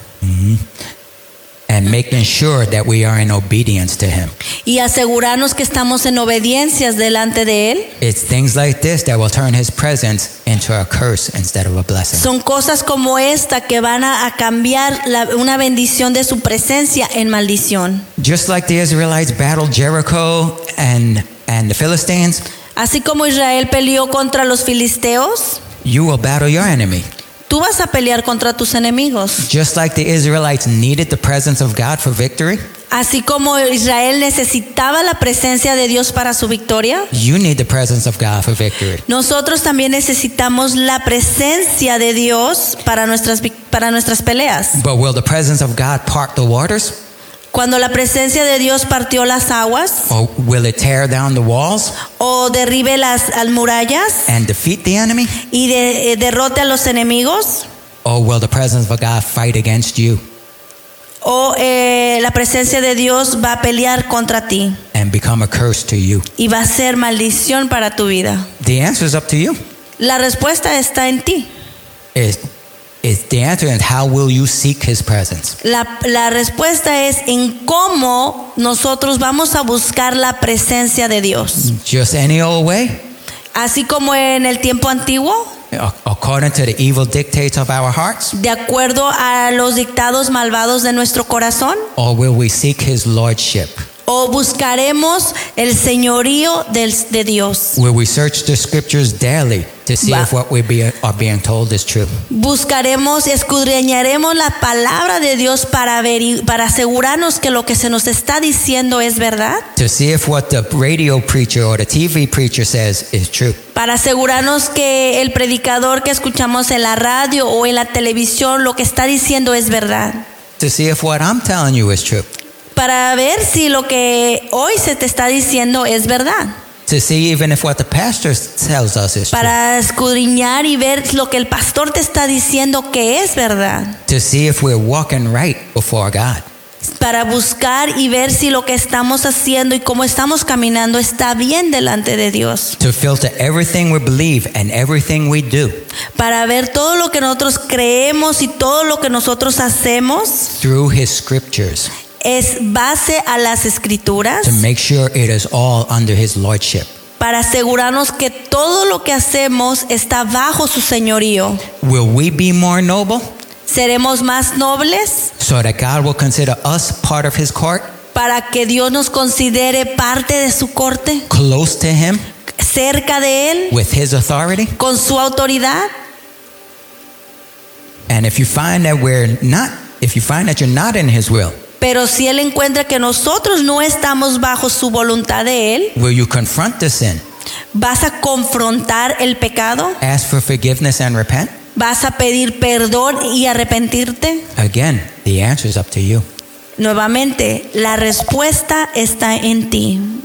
And making sure that we are in obedience to him. Y asegurarnos que estamos en obediencias delante de Él. It's things like this that will turn his presence into a curse instead of a blessing. Son cosas como esta que van a, a cambiar la- una bendición de su presencia en maldición. Just like the Israelites battled Jericho and, and the Philistines, Así como Israel peleó contra los filisteos, you will battle your enemy. tú vas a pelear contra tus enemigos. Just like the Israelites needed the presence of God for victory, Así como Israel necesitaba la presencia de Dios para su victoria, you need the presence of God for victory. nosotros también necesitamos la presencia de Dios para nuestras, vic- para nuestras peleas. But will the presence of God part the waters? Cuando la presencia de Dios partió las aguas Or will it tear down the walls o derribe las murallas and defeat the enemy? y de- eh, derrote a los enemigos, Or will the presence of God fight against you o eh, la presencia de Dios va a pelear contra ti and become a curse to you? y va a ser maldición para tu vida. The answer is up to you. La respuesta está en ti. Is is the answer is how will you seek his presence? La, la respuesta es en cómo nosotros vamos a buscar la presencia de Dios. Just any old way? Así como en el tiempo antiguo, A- According to the evil dictates of our hearts? de acuerdo a los dictados malvados de nuestro corazón, Or will we seek his lordship? o buscaremos el señorío del, de Dios. Will we search the scriptures daily to see Va- if what we be, are being told is true? Buscaremos, escudriñaremos la palabra de Dios para, averi- para asegurarnos que lo que se nos está diciendo es verdad, To see if what the radio preacher or the T V preacher says is true? para asegurarnos que el predicador que escuchamos en la radio o en la televisión lo que está diciendo es verdad, To see if what I'm telling you is true? para ver si lo que hoy se te está diciendo es verdad, To see even if what the pastor tells us is true? para escudriñar y ver lo que el pastor te está diciendo que es verdad, To see if we're walking right before God? para buscar y ver si lo que estamos haciendo y cómo estamos caminando está bien delante de Dios, To filter everything we believe and everything we do para ver todo lo que nosotros creemos y todo lo que nosotros hacemos through his scriptures es base a las escrituras, to make sure it is all under his lordship. para asegurarnos que todo lo que hacemos está bajo su señorío. Will we be more noble Seremos más nobles so that God will consider us part of his court, para que Dios nos considere parte de su corte, close to him cerca de él, with his authority? con su autoridad? And if you find that we're not, if you find that you're not in his will, Pero si él encuentra que nosotros no estamos bajo su voluntad de él, will you confront the sin, ¿vas a confrontar el pecado? ask for forgiveness and repent? ¿Vas a pedir perdón y arrepentirte? Again, the answer is up to you. Nuevamente, la respuesta está en ti.